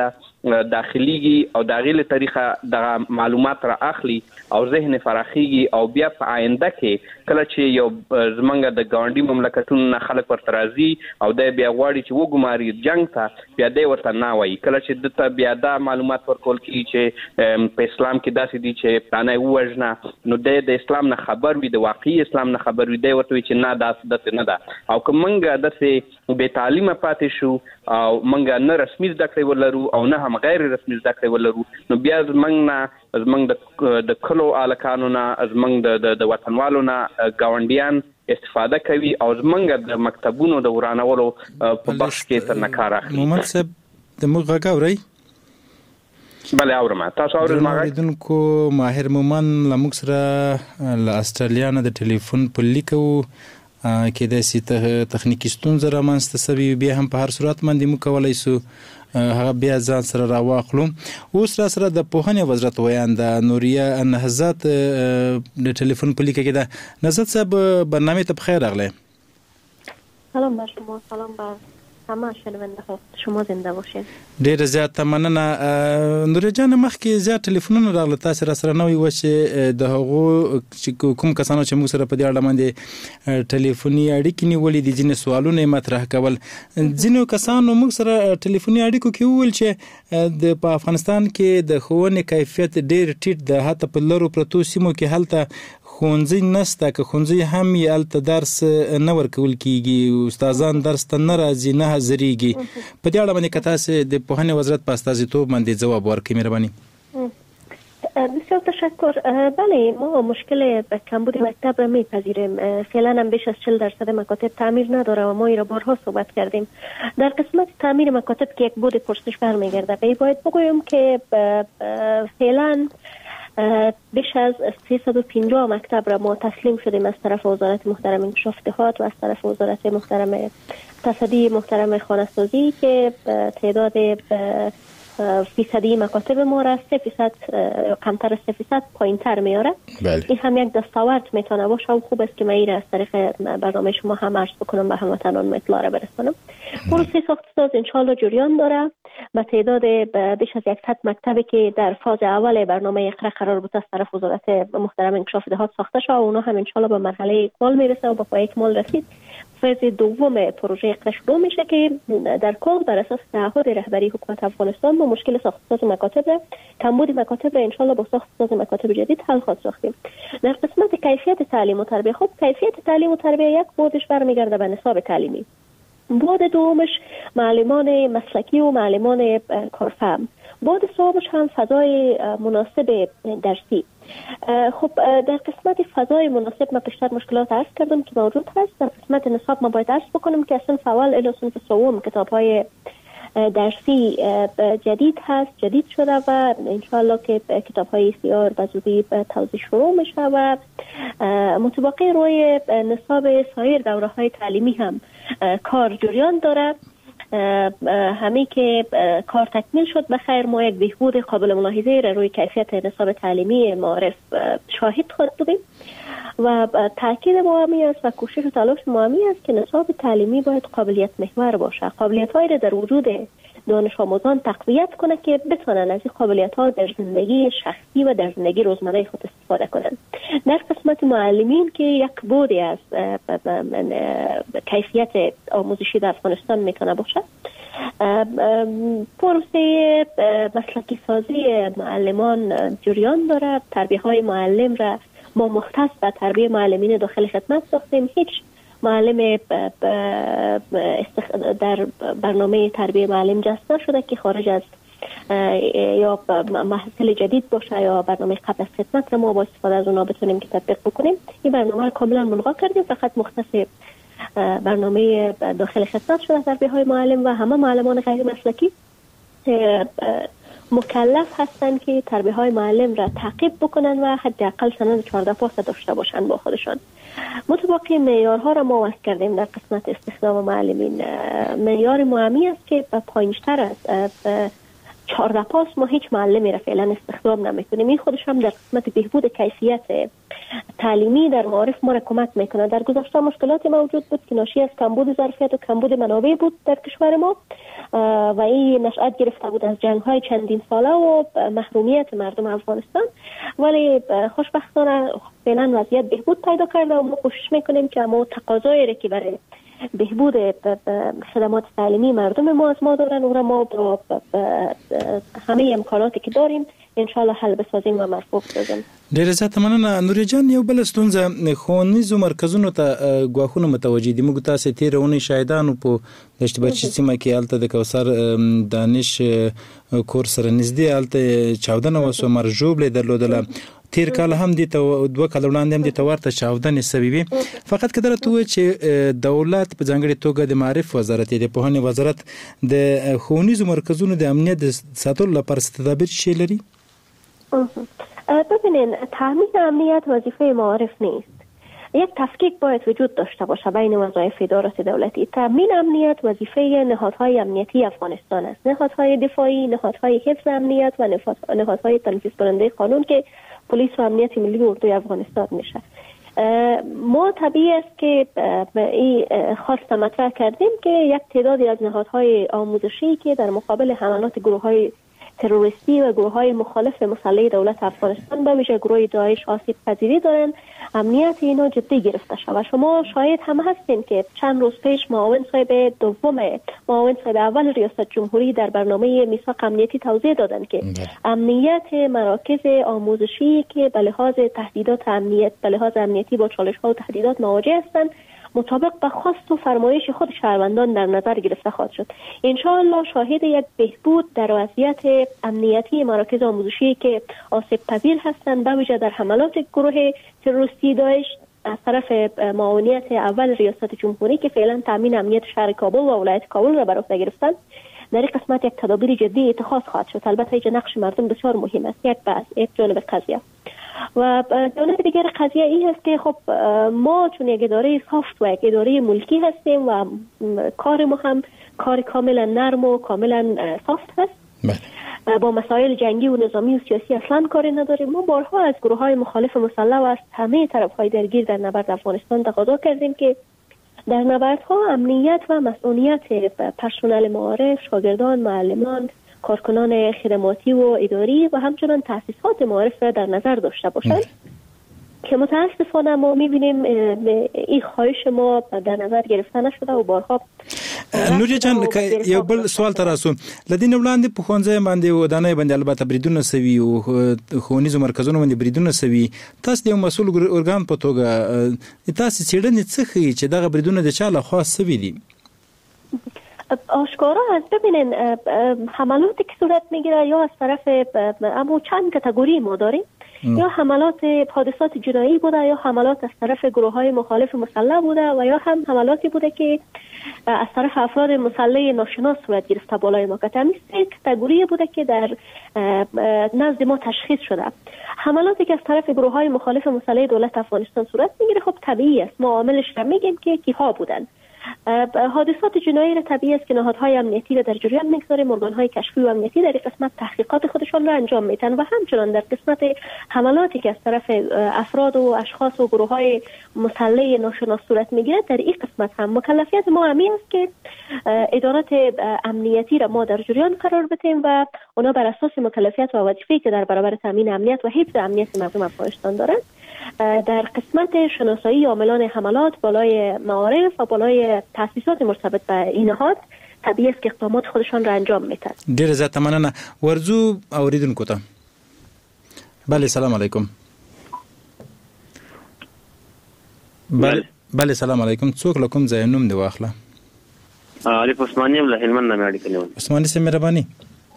داخليږي او د غیله طریقه د معلومات را اخلي او ذهن فراخيږي او بیا په آینده کې کله چې یو زمونږ د ګاونډي مملکتونو خلک ورته راځي او د بیا غواړي چې وګماري جنگ ته بیا د ورته نه وایي کله چې د بیا د معلومات ورکول کی چې په اسلام کې داسې دي چې پلانای وژنه نو د اسلام نه خبر وي د واقعي اسلام نه خبر وي د ورته چې نه داس دته نه ده او کومنګ دسه به تعلیم پاتې شو او منګ نه رسمي زده کړې ولرو او نه هم غیر رسمي زده کړې ولرو نو بیا زمنګ نه زمنګ د د کلو الکانو نه زمنګ د د وطنوالو نه ګاونډیان استفاده کوي او زمنګ د مکتبونو د ورانولو په بخش کې تر نکار اخلي مومن صاحب د موږ غاوري بله اورم تاسو اورئ ما غوډونکو ماهر مومن لموږ سره له استرالیا نه د ټلیفون په لیکو کې د سي تخنیکی ستونزې رامنځته سوي بیا هم په هر صورت باندې مو کولای سو هغه بیا ځان سره راواخلو اوس را سره د پوهنې وزارت ویان د نوریا نهضت د ټلیفون په لیکه کې ده نهضت صاحب برنامه ته بخیر راغلی سلام بر شما سلام بر همه شنونده ها شما زنده باشین ډیر زیات مننه نوریا جان مخکې زیات ټلیفونونه راغله تاسو را سره نوې و چې د هغو چې کوم کسانو چې موږ سره په دې اړه باندې ټلیفوني اړیکې نیولې دي ځینې سوالونه مطرح کول ځینې کسانو موږ سره ټلیفوني اړیکو کې وویل چې د په افغانستان کې د ښوونې کیفیت ډیر ټیټ ده حتی په لرو پرتو سیمو کې هلته ښوونځي نشته که ښوونځي هم یې هلته درس نه ورکول کیږي استادان درس ته نه راځي نه حاضریږي په دې اړه باندې که تاسو د پوهنې وزارت په استازیتوب باندې ځواب ورکړئ مهرباني بسیار تشکر. بله ما مشکل کمبود مکتب را میپذیریم. فعلا هم بیش از چهل درصد مکاتب تعمیر نداره و ما این را بارها صحبت کردیم. در قسمت تعمیر مکاتب که یک بود پرسش برمیگرده به باید بگویم که فعلا بیش از سیصد و پنجاه مکتب را ما تسلیم شدیم از طرف وزارت محترم انکشاف دهات و از طرف وزارت محترم تصدی محترم خانه‌سازی که تعداد فیصدی مکاتب ما را سه فیصد کمتر از سه فیصد پایین تر میاره. بله. این هم یک دستاورد میتونه باشه و خوب است که من این را از طریق برنامه شما هم عرض بکنم به هموطنان اطلاع را برسانم. پروسه ساخت‌ساز انشالله جریان داره. با تعداد بیش از صد مکتبی که در فاز اول برنامه اقرا قرار بود از طرف وزارت محترم انکشاف دهات ساخته شد و اونا هم انشالله به مرحله اکمال میرسه و به پای اکمال رسید. فاز دوم پروژه اقرا شروع میشه که در کل بر اساس تعهد رهبری حکومت افغانستان با مشکل ساخت‌ساز مکاتب را کمبود مکاتب را انشالله با ساخت‌ساز مکاتب جدید حل خواهد ساختیم. در قسمت کیفیت تعلیم و تربیه، خب کیفیت تعلیم و تربیه یک بودش برمیگرده به نصاب تعلیمی. بود دومش معلمان مسلکی و معلمان کارفهم. بود سومش هم فضای مناسب درسی. خب در قسمت فضای مناسب ما پیشتر مشکلات عرض کردم که موجود هست. در قسمت نصاب ما باید عرض بکنم که اصلا فوال الی صنف سوم کتاب های درسی جدید هست، جدید شده و انشاءالله که کتاب های سی آر به زودی توزیع شروع میشه و مطابق روی نصاب سایر دوره های تعلیمی هم کار جریان داره. همه که کار تکمیل شد بخیر ما یک بهبود قابل ملاحظه را روی کیفیت نصاب تعلیمی معارف شاهد خواهد بودیم و تاکید ما همی است و کوشش و تلاش ما همی است که نصاب تعلیمی باید قابلیت محور باشه. قابلیت هایی را در وجود دانش آموزان تقویت کنه که بتونن از این قابلیت ها در زندگی شخصی و در زندگی روزمره خود استفاده کنن. در قسمت معلمین که یک بودی از کیفیت آموزشی در افغانستان میتونه باشه، پروسه مسلکی سازی معلمان جریان داره. تربیه های معلم را ما مختص به تربیه معلمین داخل خدمت ساختیم. هیچ معلم در برنامه تربیه معلم جذب نشده که خارج از یا محصل جدید باشه یا برنامه قبل از خدمت را ما با استفاده از اونا بتونیم که تطبیق بکنیم. این برنامه را کاملا ملغا کردیم، فقط مختص برنامه داخل خدمت شده تربیه های معلم و همه معلمان غیر مسلکی مکلف هستند که تربیه های معلم را تعقیب بکنن و حداقل سند چهارده پاس داشته باشند با خودشان. مطابق معیارها را ما وضع کردیم در قسمت استخدام معلمین. معیار مهمی است که پایین‌تر از چهارده پاس ما هیچ معلمی را فعلا استخدام نمی‌کنیم. این خودش هم در قسمت بهبود کیفیت تعلیمی در معارف ما را کمک میکنه. در گذشته مشکلاتی موجود بود که ناشی از کمبود ظرفیت و کمبود منابع بود در کشور ما و این نشأت گرفته بود از جنگ‌های چندین ساله و محرومیت مردم افغانستان، ولی خوشبختانه فعلا وضعیت بهبود پیدا کرده و ما کوشش میکنیم که ما تقاضایی که برای بهبود خدمات تعلیمی مردم ما از ما دارن و ما با همه امکاناتی که داریم انشالله حل بسازیم و مرفوع بسازیم. ډیره زیاته مننه نوري جان. یو بل ستونزه ښوونیزو مرکزونو ته ګواښونه متوجه دي. موږ تاسو تیره اونۍ شاهدانو په دشت بچي سیمه کې هلته د کوثر دانش کور سره نږدې هلته چاودنه وسوه، مرجوبلې درلودله. تیر کال هم دي ته دوه کال وړاندې هم دي ته ورته چاودنې سوي وي. فقط که درته ووایي چې دولت په ځانګړې توګه د معارف وزارت د پوهنې وزارت د ښوونیزو مرکزونو د امنیت د ساتلو لپاره څه تدابیر شی لري؟ ببینین، تامین امنیت وظیفه معارف نیست. یک تفکیک باید وجود داشته باشه بین وظایف ادارات دولتی. تامین امنیت وظیفه نهادهای امنیتی افغانستان است، نهادهای دفاعی، نهادهای حفظ امنیت و نهادهای تنفیذ کننده قانون که پلیس و امنیت ملی اردوی افغانستان میشه. ما طبیعی است که این خواست مطرح کردیم که یک تعدادی از نهادهای آموزشی که در مقابل حملات گروه‌های تروریستی و گروه‌های مخالف مسلح دولت افغانستان به ویژه گروه داعش آسیب پذیری دارند، امنیت اینا جدی گرفته شد. و شما شاهد هم هستین که چند روز پیش معاون صاحب دوم معاون صاحب اول ریاست جمهوری در برنامه میثاق امنیتی توضیح دادند که امنیت مراکز آموزشی که به لحاظ تهدیدات امنیت به لحاظ امنیتی با چالش‌ها و تهدیدات مواجه هستند مطابق به خواست و فرمایش خود شهروندان در نظر گرفته خواهد شد. انشاءالله شاهد یک بهبود در وضعیت امنیتی مراکز آموزشی که آسیب پذیر هستند به ویژه در حملات گروه تروریستی داعش از طرف معاونیت اول ریاست جمهوری که فعلا تامین امنیت شهر کابل و ولایت کابل را بر عهده گرفتند، در این قسمت یک تدابیر جدی اتخاذ خواهد شد. البته اینجا نقش مردم بسیار مهم است. یک بحث یک جانب قضیه و جانب دیگر قضیه این است که خب ما چون یک اداره سافت و یک اداره ملکی هستیم و کار ما هم کار کاملا نرم و کاملا سافت هست، با مسائل جنگی و نظامی و سیاسی اصلا کاری نداریم. ما بارها از گروه های مخالف مسلح و از همه طرف های درگیر در نبرد افغانستان تقاضا کردیم که در نبردها امنیت و مسئولیت پرسنل معارف، شاگردان، معلمان، کارکنان خدماتی و اداری و همچنان تأسیسات معارف را در نظر داشته باشند که متاسفانه ما می‌بینیم این خواهش ما در نظر گرفته نشده و بارها. نوري جان یو بل سوال تراسو لدین وړاندې په ښوونځي باندې ودانۍ باندې البته بریدونه سوي او ښوونیزو مرکزونو باندې بریدونه سوي، تاسو د یو مسؤل ارګان په توګه تاسو څېړنې څه ښیي چې دغه بریدونه د چا لخوا سوي دي؟ آشکارا هست. ببینین حملاتی که صورت میگیره یا از طرف اما چند کاتگوری ما داریم، یا حملات حادثات جنایی بوده یا حملات از طرف گروه های مخالف مسلح بوده و یا هم حملاتی بوده که از طرف افراد مسلح ناشناس صورت گرفته بالای ما، که همین سه کاتگوری بوده که در نزد ما تشخیص شده. حملاتی که از طرف گروه های مخالف مسلح دولت افغانستان صورت میگیره خب طبیعی است، ما عاملش را میگیم که کیها بودن. حادثات جنایی را طبیعی است که نهادهای امنیتی را در جریان میگذاریم، ارگان‌های کشفی و امنیتی در این قسمت تحقیقات خودشان را انجام میدن و همچنان در قسمت حملاتی که از طرف افراد و اشخاص و گروه‌های مسلح ناشناس صورت میگیرد در این قسمت هم مکلفیت ما همین است که ادارات امنیتی را ما در جریان قرار بدیم و اونا بر اساس مکلفیت و وظیفه‌ای که در برابر تامین امنیت و حفظ امنیت مردم افغانستان دارند در قسمت شناسایی عاملان حملات بالای معارف و بالای تاسیسات مرتبط به این نهاد طبیعی است که اقدامات خودشان را انجام میدن. ډیر زیات مننه. ورزو اوریدونکو ته بله سلام علیکم. بله بله سلام علیکم. څوک لکم ځای نوم دی واخله؟ عارف عثماني له هلمند نه مېړی کلیو. عثماني سي مهرباني.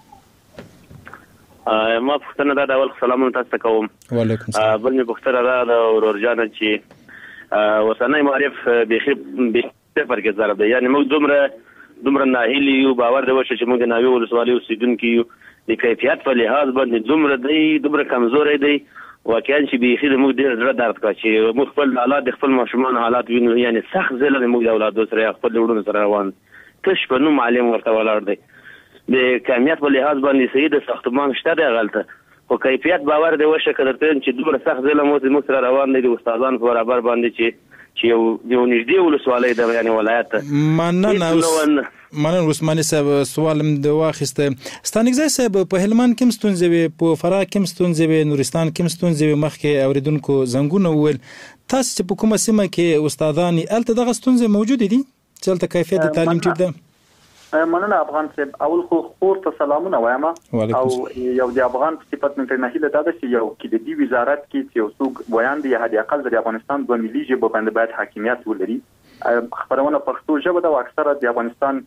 ما پښتنه دا ډول سلامونه تاسو ته کوم. وعلیکم السلام. بل می پښتنه دا د ورورجانه چې وسنۍ معرف به به صفر کې ضرب دی، یعنی موږ دومره دومره ناهیلي یو باور دی چې موږ د ناوی ولسوالۍ اوسیدونکو یو د کیفیت په لحاظ باندې دومره دی دومره کمزوري دی واقعا چې به خې موږ ډېر زړه درد کا چې موږ خپل حالات د خپل ماشومان حالات وینو، یعنی سخت ځله موږ د اولاد سره خپل وړونو سره روان تش په نو معلم ورته ولاړ دی د کمیت په لحاظ باندې سید ساختمان شته دی غلطه خو کیفیت باور دی وشه کړه چې دومره سخت ظلم اوس موږ سره روان دي د استادانو په برابر باندې چې چې یو یو نږدې ولسوالۍ د یعنی ولایت مننه مننه عثماني صاحب سوالم د واخسته ستانګزای صاحب په هلمند کې مستونځ وي په فراه کې مستونځ وي نورستان کې مستونځ وي مخکې اوریدونکو زنګونه وول تاسو چې په کومه سیمه کې استادان الته دغه ستونزې موجود دي چې الته کیفیت د تعلیم ټیټ ده مننه افغان صاحب اول خو خور ته سلامونه وایم او یو د افغان په صفت من تنهیله دا چې یو کې د دې وزارت کې چې یو څوک بیان دی هدي اقل د افغانستان د ملي ژبه باندې باید حاکمیت ولري خبرونه پښتو ژبه د اکثره د افغانستان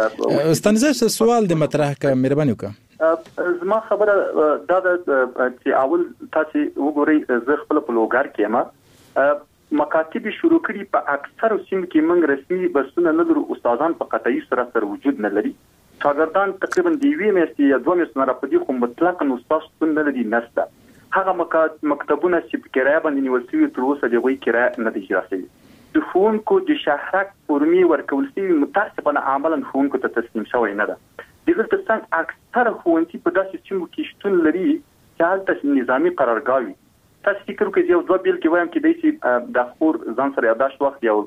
ستانځه سوال د مطرح کا مهرباني وکړه زما خبره دا چې اول تاسو وګورئ زه خپل په لوګار کې ما مکاتب شروع کړي په اکثر سیمو کې موږ رسمي بسونه نه لرو استادان په قطعي سره سره وجود نه لري شاګردان تقریبا د وی میاشتې یا دوه میاشتې نه راپدي خو مطلقاً استاد ستون نه لري نشته هغه مکتبونه چې په کرایه باندې نیول شوي تر اوسه د وی کرایه نه دي جوړ د فونکو د شهرک فورمي ورکول شوی متاسفانه عملاً فونکو ته تسلیم شوی نه ده دغه ترڅنګ اکثر ښوونځي په داسې سیمو کې شتون لري چې هلته نظامي قرارګاه وي تاسو فکر وکړئ یو دوه بیل کې وایم کې د د خور ځان سره یاداشت وخت یو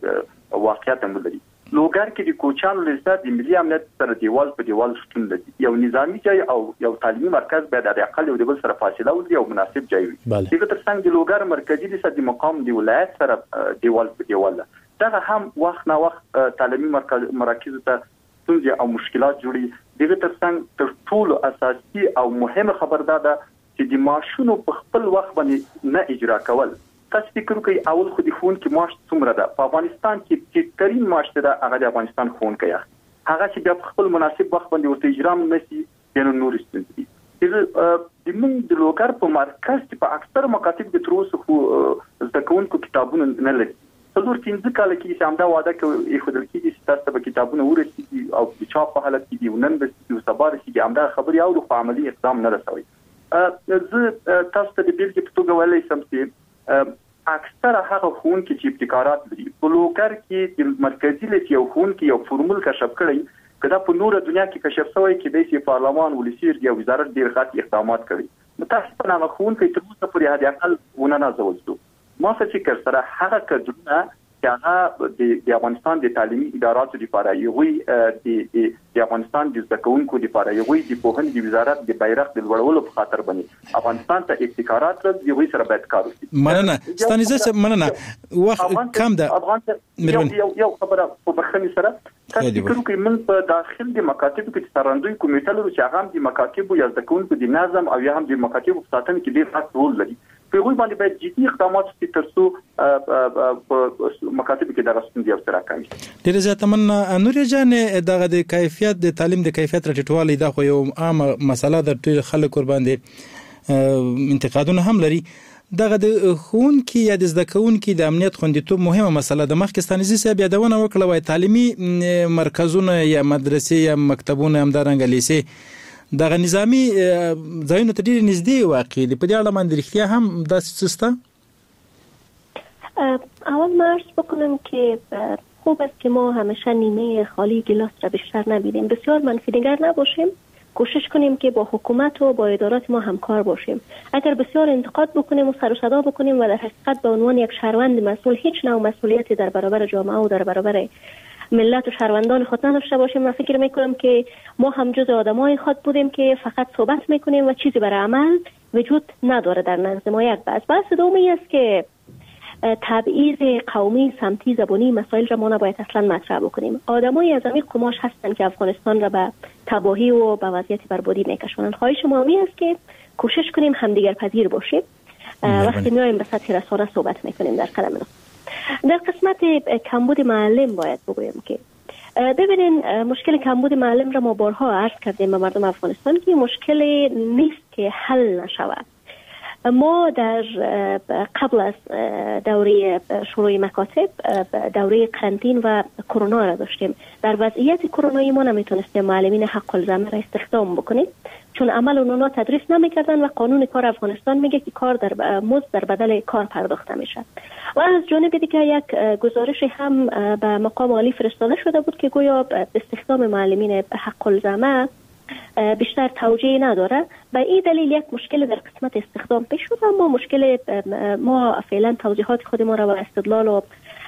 واقعیت هم لري لوګر کې د کوچانو لسته د ملي امنیت سره دیوال په دیوال شتون لري یو نظامی ځای او یو تعلیمي مرکز باید د اقل یو د بل سره فاصله ولري او مناسب ځای وي دغه ترڅنګ د لوګر مرکزی لسته د مقام دی ولایت سره دیوال په دیوال دا هم وخت نه وخت تعلیمي مرکز مراکز ته ستونزې او مشکلات جوړي دغه ترڅنګ تر ټولو اساسي او مهمه خبر ده چې د معاشونو په خپل وخت باندې نه اجرا کول تاسو فکر وکړئ اول خو د فون کې معاش څومره ده په افغانستان کې چې ترين معاش ده هغه د افغانستان فون کوي هغه چې د خپل مناسب وخت باندې ورته اجرا نشي ینو نور ستونزې د موږ د لوګر په مرکز کې په اکثر مکاتب د تروس خو زده کوونکو کتابونه نه لري څلور پنځه کال کې چې همدا وعده کوي خو دلته چې تاسو به کتابونه ورسېږي او د چاپ په حالت کې دی نن به چې سبا رسېږي همدا خبري او خو عملی اقدام نه رسوي زه تاسو ته د بیلګې په توګه ویلی شم چې اکثره هغه ښوونکي چې ابتکارات لري په لوګر کې د مرکزي لیسې یو ښوونکي یو فورمول کشف کړی که دا په نوره دنیا کې کشف شوی کېدای شي پارلمان ولسي یا وزارت ډېر غټ اقدامات کوي متاسفانه هغه ښوونکی تر اوسه پورې حد اقل ونه نازول شو ما څه فکر سره هغه کډرونه چې هغه د افغانستان د تعلیمي اداراتو لپاره یوې د د افغانستان د زده کوونکو لپاره یوې د پوهنې د وزارت د بیرغ د لوړولو په خاطر باندې افغانستان ته ابتکارات لري یوې سره باید کار وشي مننه ستانیزه مننه وخت کم ده افغان یو یو خبره په بخښنې سره تاسو فکر وکړئ موږ په داخل د مکاتبو کې سرندوی کمیټه لرو چې هغه هم د مکاتبو یا زده کوونکو د نظم او یا هم د مکاتبو په ساتنه کې ډېر خاص رول لري په هغوی باندې باید جدي اقدامات وشي ترڅو په مکاتبو کې دغه ستونزې او سره کمې شي. ډېره زیاته مننه نورې جانې دغه د کیفیت د تعلیم د کیفیت راټیټوالی دا خو یو عامه مسله ده ټول خلک ور باندې انتقادونه هم لري دغه د ښوونکي یا د زده کوونکي د امنیت خوندیتوب مهمه مسله ده مخکې ستانیزي صاحب یادونه وکړه وایي تعلیمي مرکزونه یا مدرسې یا مکتبونه همدارنګه لیسې دغه نظامی ځایونه ته ډېرې نږدې واقع دي په دې اړه باندې رښتیا هم داسې څه شته؟ اول ما عرض بکنم که خوب است که ما همیشه نیمه خالی گلاس را بیشتر نبینیم بسیار منفی نگر نباشیم کوشش کنیم که با حکومت و با ادارات ما همکار باشیم اگر بسیار انتقاد بکنیم و سر و صدا بکنیم و در حقیقت به عنوان یک شهروند مسئول هیچ نوع مسئولیتی در برابر جامعه و در برابر ملت و شهروندان خود نداشته باشیم من فکر میکنم که ما هم جز آدمای خود بودیم که فقط صحبت میکنیم و چیزی برای عمل وجود نداره در نزد ما یک بحث بحث دومی است که تبعیض قومی سمتی زبانی مسائل را ما نباید اصلا مطرح بکنیم آدمای از عمیق قماش هستند که افغانستان را به تباهی و به وضعیت بربادی میکشونند خواهش ما می است که کوشش کنیم همدیگر پذیر باشیم وقتی میایم به سطح رسانه صحبت میکنیم در کلمه در قسمت کمبود معلم باید بگویم که ببینین مشکل کمبود معلم را ما بارها عرض کردیم به مردم افغانستان که مشکل نیست که حل نشود ما در قبل از دوره شروع مکاتب دوره قرنطین و کرونا را داشتیم در وضعیت کرونایی ما نمیتونستیم معلمین حق الزامه را استخدام بکنیم چون عمل اونها تدریس نمیکردن و قانون کار افغانستان میگه که کار در مزد در بدل کار پرداخته میشه و از جانب دیگه یک گزارش هم به مقام عالی فرستاده شده بود که گویا استخدام معلمین حق الزامه بیشتر توجیه نداره. به این دلیل یک مشکل در قسمت استخدام پیش شده. ما مشکل ما فعلا توضیحات خود ما را و استدلال و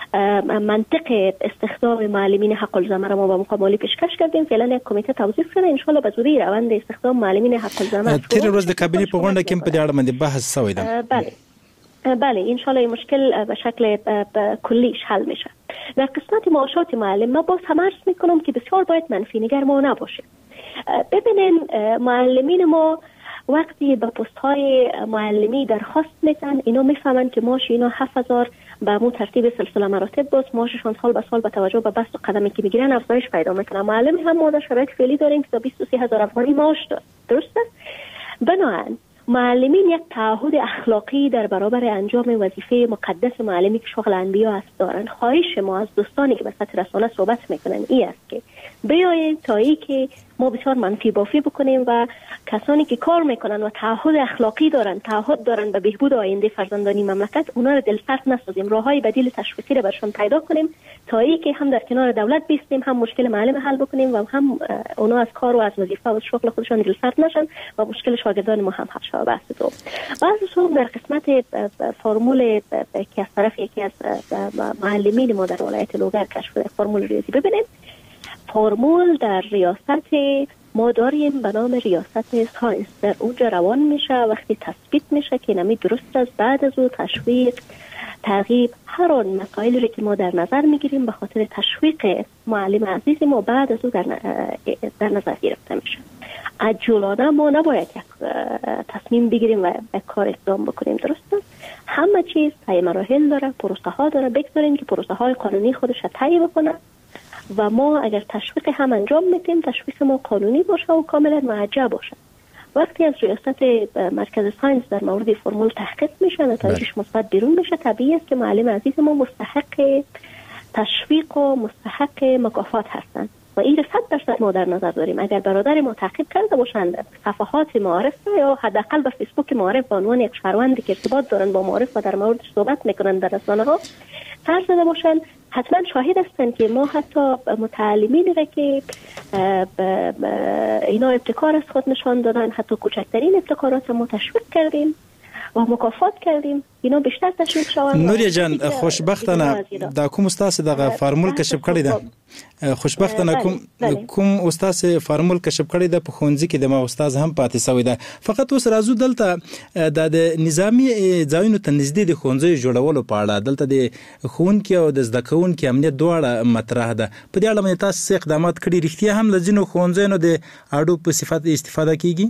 منطق استخدام معلمین حق الزمه را ما با مقام عالی پیشکش کردیم. فعلا یک کمیته توظیف شده، ان شاء الله به زودی روند استخدام معلمین حق الزمه تیر روز د کابینې په غونډه کې په دې اړه باندې بحث شوی دی. بله بله ان شاء الله این مشکل به شکل کلیش حل میشه. در قسمت معاشات معلم ما باز هم عرض میکنم که بسیار باید منفی نگر ما نباشه. ببینین معلمین ما وقتی به پست های معلمی درخواست میدن، اینا میفهمن که معاش اینا هفت هزار به مو ترتیب سلسله مراتب باز معاششون سال به سال به توجه به بست و قدمی که میگیرن افزایش پیدا میکنه. معلم هم ما در شرایط فعلی داریم که تا بیست و سه هزار افغانی معاش داره، درسته؟ بنابراین معلمین یک تعهد اخلاقی در برابر انجام وظیفه مقدس معلمی که شغل انبیا است دارن. خواهش ما از دوستانی که به سطح رسانه صحبت میکنن این است که بیایید تا ای که ما بسیار منفی بافی بکنیم و کسانی که کار میکنن و تعهد اخلاقی دارن، تعهد دارن به بهبود آینده فرزندانی مملکت، اونا رو دلسرد نسازیم، راههای بدیل تشخیصی رو برشون پیدا کنیم تا ای که هم در کنار دولت بیستیم، هم مشکل معلم حل بکنیم و هم اونا از کار و از وظیفه و شغل خودشون دلسرد نشن و مشکل شاگردان ما هم حل شود. بحث دو بعضی در قسمت فرمول که از طرف یکی از معلمین ما در ولایت لوگر کشف فرمول ریاضی، ببینید فرمول در ریاست ما داریم به نام ریاست ساینس، در اونجا روان میشه. وقتی تثبیت میشه که نمی درست است، بعد از او تشویق ترغیب هر آن مسائلی که ما در نظر میگیریم به خاطر تشویق معلم عزیز ما بعد از او در, در نظر گرفته میشه. عجولانه ما نباید یک تصمیم بگیریم و یک کار اقدام بکنیم، درسته؟ همه چیز طی مراحل داره، پروسه ها داره، بگذاریم که پروسه های قانونی خودش را طی بکنه و ما اگر تشویق هم انجام میدیم تشویق ما قانونی باشه و کاملا موجه باشه. وقتی از ریاست مرکز ساینس در مورد فرمول تحقیق میشه، نتایجش مثبت بیرون میشه، طبیعی است که معلم عزیز ما مستحق تشویق و مستحق مکافات هستند و این رو صد درصد ما در نظر داریم. اگر برادر ما تعقیب کرده باشند صفحات معارف یا حداقل به فیسبوک معارف به عنوان یک شهروندی که ارتباط دارن با معارف و در موردش صحبت میکنن در رسانه ها سر زده باشن، حتما شاهد هستند که ما حتی متعلمین را که اینا ابتکار از خود نشان دادن، حتی کوچکترین ابتکارات ما تشویق کردیم و مکافات کردیم، اینا بیشتر تشویق شوند. نوریا جان خوشبختانه دا کوم استاد دغه فرمول کشف کړی ده، خوشبختانه کوم کوم استاد فرمول کشف کړی ده په خونځي کې د ما استاد هم پاتې شوی ده. فقط اوس راځو دلته د نظامی ځایونو ته نږدې د خونځي جوړولو په اړه دلته د خونکې او د زده کوونکو امنیت دواړه مطرح ده. په دې اړه باندې تاسو اقدامات کړي؟ رښتیا هم د ځینو خونځیو د اړو په صفت استفاده کیږي؟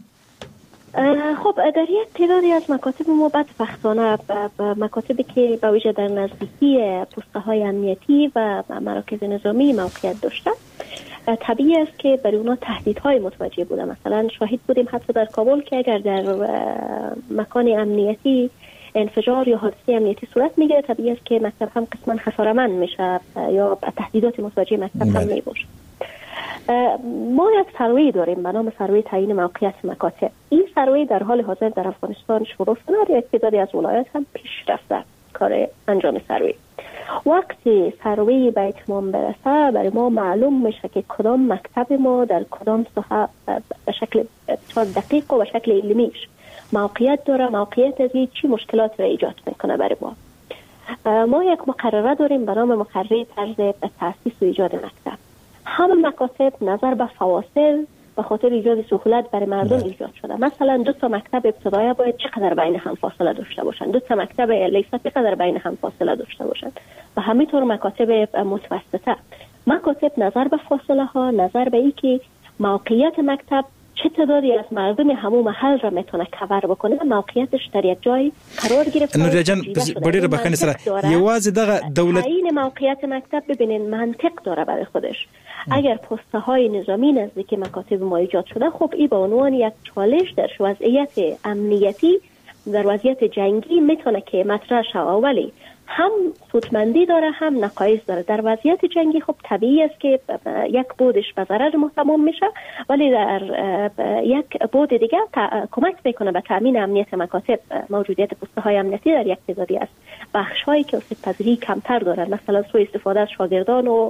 خب در یک تعدادی از مکاتب ما بدبختانه مکاتبی که با ویژه در نزدیکی پوسته های امنیتی و مراکز نظامی موقعیت داشته، طبیعی است که برای اونا تهدیدهای متوجه بوده. مثلا شاهد بودیم حتی در کابل که اگر در مکان امنیتی انفجار یا حادثه امنیتی صورت میگیره، طبیعی است که مکتب هم قسما خساره‌مند میشه یا تهدیدات متوجه مکتب هم میباشه. ما یک سروی داریم به نام سروی تعیین موقعیت مکاتب. این سروی در حال حاضر در افغانستان شروع شده، یک تعدادی از ولایات هم پیش رفته کار انجام سروی. وقتی سروی به اتمام برسه برای ما معلوم میشه که کدام مکتب ما در کدام ساحه به شکل دقیق و به شکل علمیش موقعیت داره، موقعیت از چی مشکلات را ایجاد میکنه برای ما. ما یک مقرره داریم به نام مقرره طرز تأسیس و ایجاد مکتب. همه مکاتب نظر به فواصل به خاطر ایجاد سهولت برای مردم ایجاد شده. مثلا دو تا مکتب ابتدایی باید چقدر بین هم فاصله داشته باشند، دو تا مکتب لیسانس چقدر بین هم فاصله داشته باشند و همینطور مکاتب متوسطه. مکاتب نظر به فاصله ها، نظر به اینکه موقعیت مکتب چه تعدادی از مردم همون محل را میتونه کور بکنه، موقعیتش در یک جای قرار گرفته. نوریا جان بډیره بخښنې سره یوازې دغه دولت تعیین موقعیت مکتب ببینین منطق داره برای خودش. اگر پسته های نظامی نزدیک مکاتب ما ایجاد شده، خب این به عنوان یک چالش در وضعیت امنیتی در وضعیت جنگی میتونه که مطرح شه، ولی هم سودمندی داره هم نقایص داره. در وضعیت جنگی خب طبیعی است که یک بودش به ضرر ما تمام میشه، ولی در یک بود دیگه کمک میکنه به تامین امنیت مکاتب. موجودیت پسته های امنیتی در یک تعدادی است بخش هایی که سودپذیری کمتر دارن، مثلا سوء استفاده از شاگردان و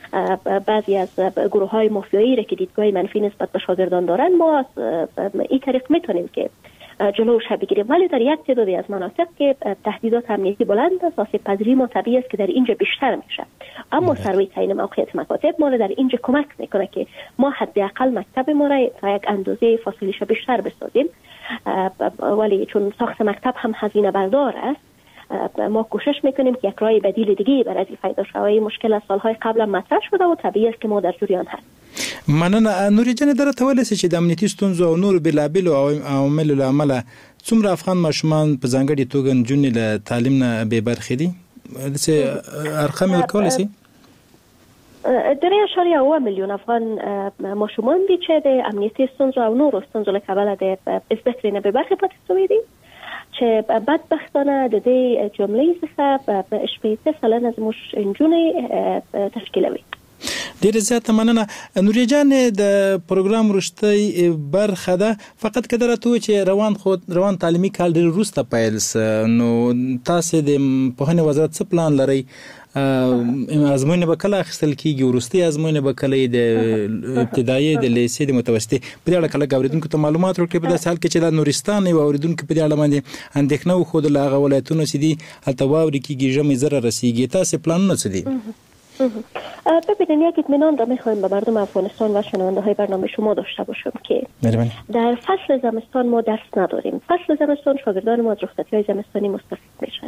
بعضی از گروه های مافیایی را که دیدگاه منفی نسبت به شاگردان دارن، ما این طریق میتونیم که جلوش بگیریم. ولی در یک تعدادی از مناطق که تهدیدات امنیتی بلند است، آسیب پذیری ما طبیعی است که در اینجا بیشتر میشه. اما سروی تعیین موقعیت مکاتب ما را در اینجا کمک میکنه که ما حداقل مکتب ما را تا یک اندازه فاصلهش بیشتر بسازیم. ولی چون ساخت مکتب هم هزینه بردار است، ما کوشش میکنیم که یک راه بدیل دیگه برای پیدا شود. مشکل از سالهای قبل مطرح شده و طبیعی است که ما در جریان هست. مننه. نوري جان در تولې چې د امنیتي ستونزو او نور بلابل او عوامل لامل څومره افغان ماشومان په ځانګړي توګه نجونې له تعلیم نه بې برخې دي؟ داسې ارقام ورکولی شي؟ درې اعشاریه اوه میلیون افغان ماشومان دي چې د امنیتي ستونزو او نورو ستونزو له کبله د زده کړې نه بې برخې پاتې شوي دي، چې بدبختانه د دې جملې څخه شپېته سلنه زموږ نجونې تشکیلوي. ډیره زیاته مننه. نوري جان د پروګرام وروستۍ برخه ده، فقط که درته چې روان خو روان تعلیمي کال ډیر وروسته پیل س، نو تاسو د پوهنې وزارت څه پلان لرئ؟ ازموینه به کله اخیستل کیږي؟ وروستۍ ازموینه به کله د ابتدایي، د لیسې، د متوسطې؟ په دې اړه کله اوریدونکو ته معلومات ورکړئ. په داسې حال کې چې د نورستان یو اوریدونکو په دې اړه باندې اندېښنه وښودله، هغه ولایتونه چې دي هلته واورې کیږي، ژمی زر رسیږي. تاسو پلانونه څه دي؟ ببینید، یک اطمینان را میخوایم به مردم افغانستان و شنونده های برنامه شما داشته باشم که در فصل زمستان ما درس نداریم. فصل زمستان شاگردان ما از رخصتی های زمستانی مستفید میشن.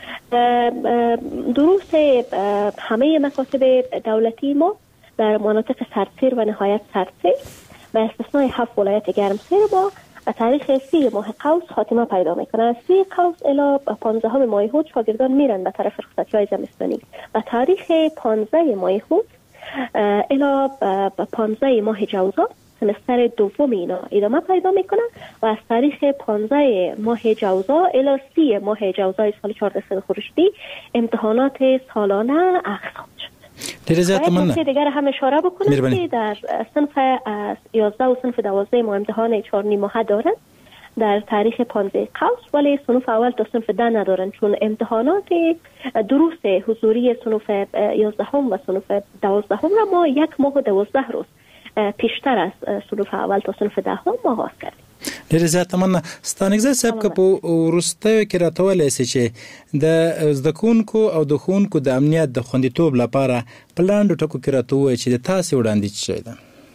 دروس همه مکاتب دولتی ما در مناطق سردسیر و نهایت سردسیر و استثنای هفت ولایت گرمسیر ما و تاریخ سی ماه قوس خاتمه پیدا میکنه. سی قوس الی پانزدهم ماه هود شاگردان میرن به طرف رخصتی های زمستانی و تاریخ پانزده ماه هود الی پانزده ماه جوزا سمستر دوم اینا ادامه پیدا میکنه و از تاریخ پانزده ماه جوزا الی سی ماه جوزای سال چهارده خورشیدی امتحانات سالانه اخذ خواهد شد. ډیره زیاته مننه. باید دیگر هم اشاره بکنم که در صنف یازده و صنف دوازده ما امتحان چهار نیم ماهه دارن در تاریخ پانزده قوس، ولی صنف اول تا صنف ده ندارن، چون امتحانات دروس حضوری صنف یازدهم و صنف دوازدهم را ما یک ماه و دوازده روز پیشتر از صنف اول تا صنف دهم آغاز کردیم. ډیره زیاته مننه. ستانکزی صاحب، که په وروستیو کې راته شي چې د زده کوونکو او د ښوونکو د امنیت د خوندیتوب لپاره په لاندو ټکو کې راته ووایي چې د تاسې وړاندیز څه شی ده؟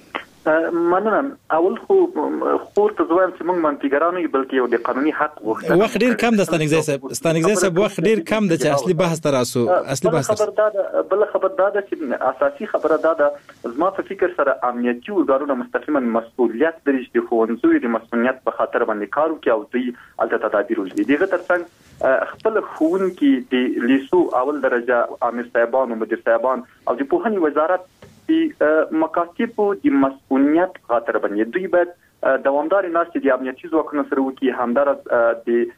مننه. اول خو خور ته زوایم چې موږ منفیګران یو، بلکې یو د قانوني حق غوښتنه. وخت ډیر کم ده ستانکزی صاحب، ستانکزی صاحب وخت ډیر کم ده چې اصلي بحث ته راسو. اصلي بحث بل خبر دا ده چې اساسي خبره دا ده، زما په فکر سره امنیتي ارګانونه مستقیما مسؤلیت لري چې د ښوونځیو د مسؤلیت په خاطر باندې کار وکړي او دوی هلته تدابیر وکړي. دغه ترڅنګ خپل ښوونکي د لیسو اول درجه امیر صاحبان او مدیر صاحبان او د پوهنې وزارت د مکاتبو د مسؤلیت خاطر باندې دوی باید دوامدار ناستې د امنیتي ځواکونو سره وکړي. همدارس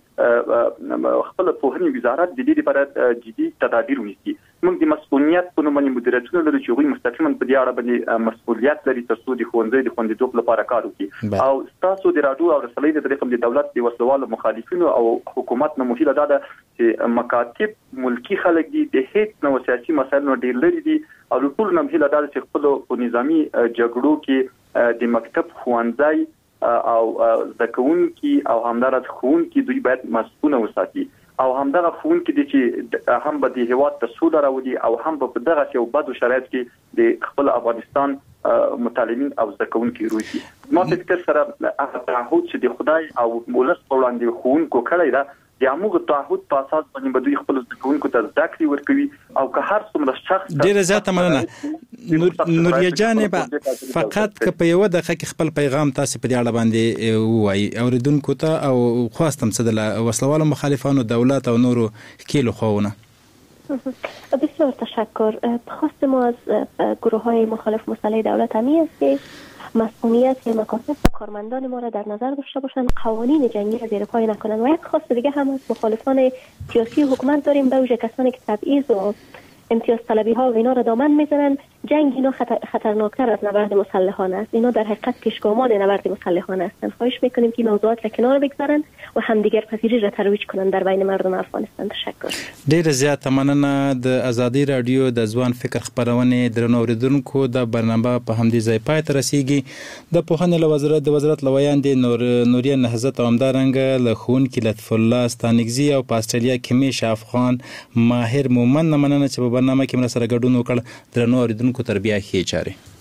د خپل پوهنې وزارت د دې لپاره جدي تدابیر ونیسي. موږ د مسؤلیت په نوم باندې مدیریتونه لرو چې هغوی مستقیما په دې اړه باندې مسؤلیت لري تر څو د ښوونځي د خوندیتوب لپاره کار وکړي. او تاسو د راډیو او رسنۍ د طریقې د دولت د وسلوالو مخالفینو او حکومت نه مهیله ده چې مکاتب ملکی خلک دي، د هیڅ نو سیاسي مسایلو ډیر لري دي او ټول نه مهیله ده چې خپل نظامی جګړو کې د مکتب ښوونځي او زکونکي او همدارس ښوونکي دوی باید مسؤل وساتي او همدغه ښوونکي دي چې هم به د هیواد ته سوله راوړي او هم به په دغه یو بدو شرایط کې د خپل افغانستان متعلمین او زکونکي روزي. ما فکر سره هغه تعهد چې د خدای او ولس په وړاندې ښوونکو کړی ده، د هغه تعهد په اساس باندې به دوی خپل زکونکو ته زده کړې ورکوي او که هر څومره شخص. ډیره زیاته مننه. نوري جانب، فقط که په یو دقیقه کې خپل پیغام تاسو په دې اړه باندې ووایي اوریدونکو ته، او خواستم څه د وسلوالو مخالفانو دولت او نورو کیلو خواونه. بسیار تشکر. خواست ما از گروه های مخالف مسلح دولت همی است که مسئولیت مکاتب و کارمندان ما را در نظر داشته باشند، قوانین جنگی را زیر پای نکنند. و یک خواست دیگه هم از مخالفان سیاسی حکومت داریم، به ویژه کسانی که تبعیض و امتیاز طلبی ها و اینا را دامن میزنند، جنگ اینا خطر خطرناکتر از نبرد مسلحانه است. اینا در حقیقت پیشگامان نبرد مسلحانه هستند. خواهش میکنیم که این موضوعات را کنار بگذارن و همدیگر پذیری را ترویج کنن در بین مردم افغانستان. تشکر. ډیر زیات مننه. د ازادي رادیو د ځوان فکر خبرونه درنو اوریدونکو د برنامه په همدې ځای پای ته رسیږي. د پوهنې له وزارت د وزارت لویان د نور نوریا نهضت اومدارنګ له خون کې لطف الله ستانګزي او په استرالیا کې میش افغان ماهر مومن مننه چې په برنامه کې مر سره ګډون وکړ. درنو اوریدونکو تربیه خې چاره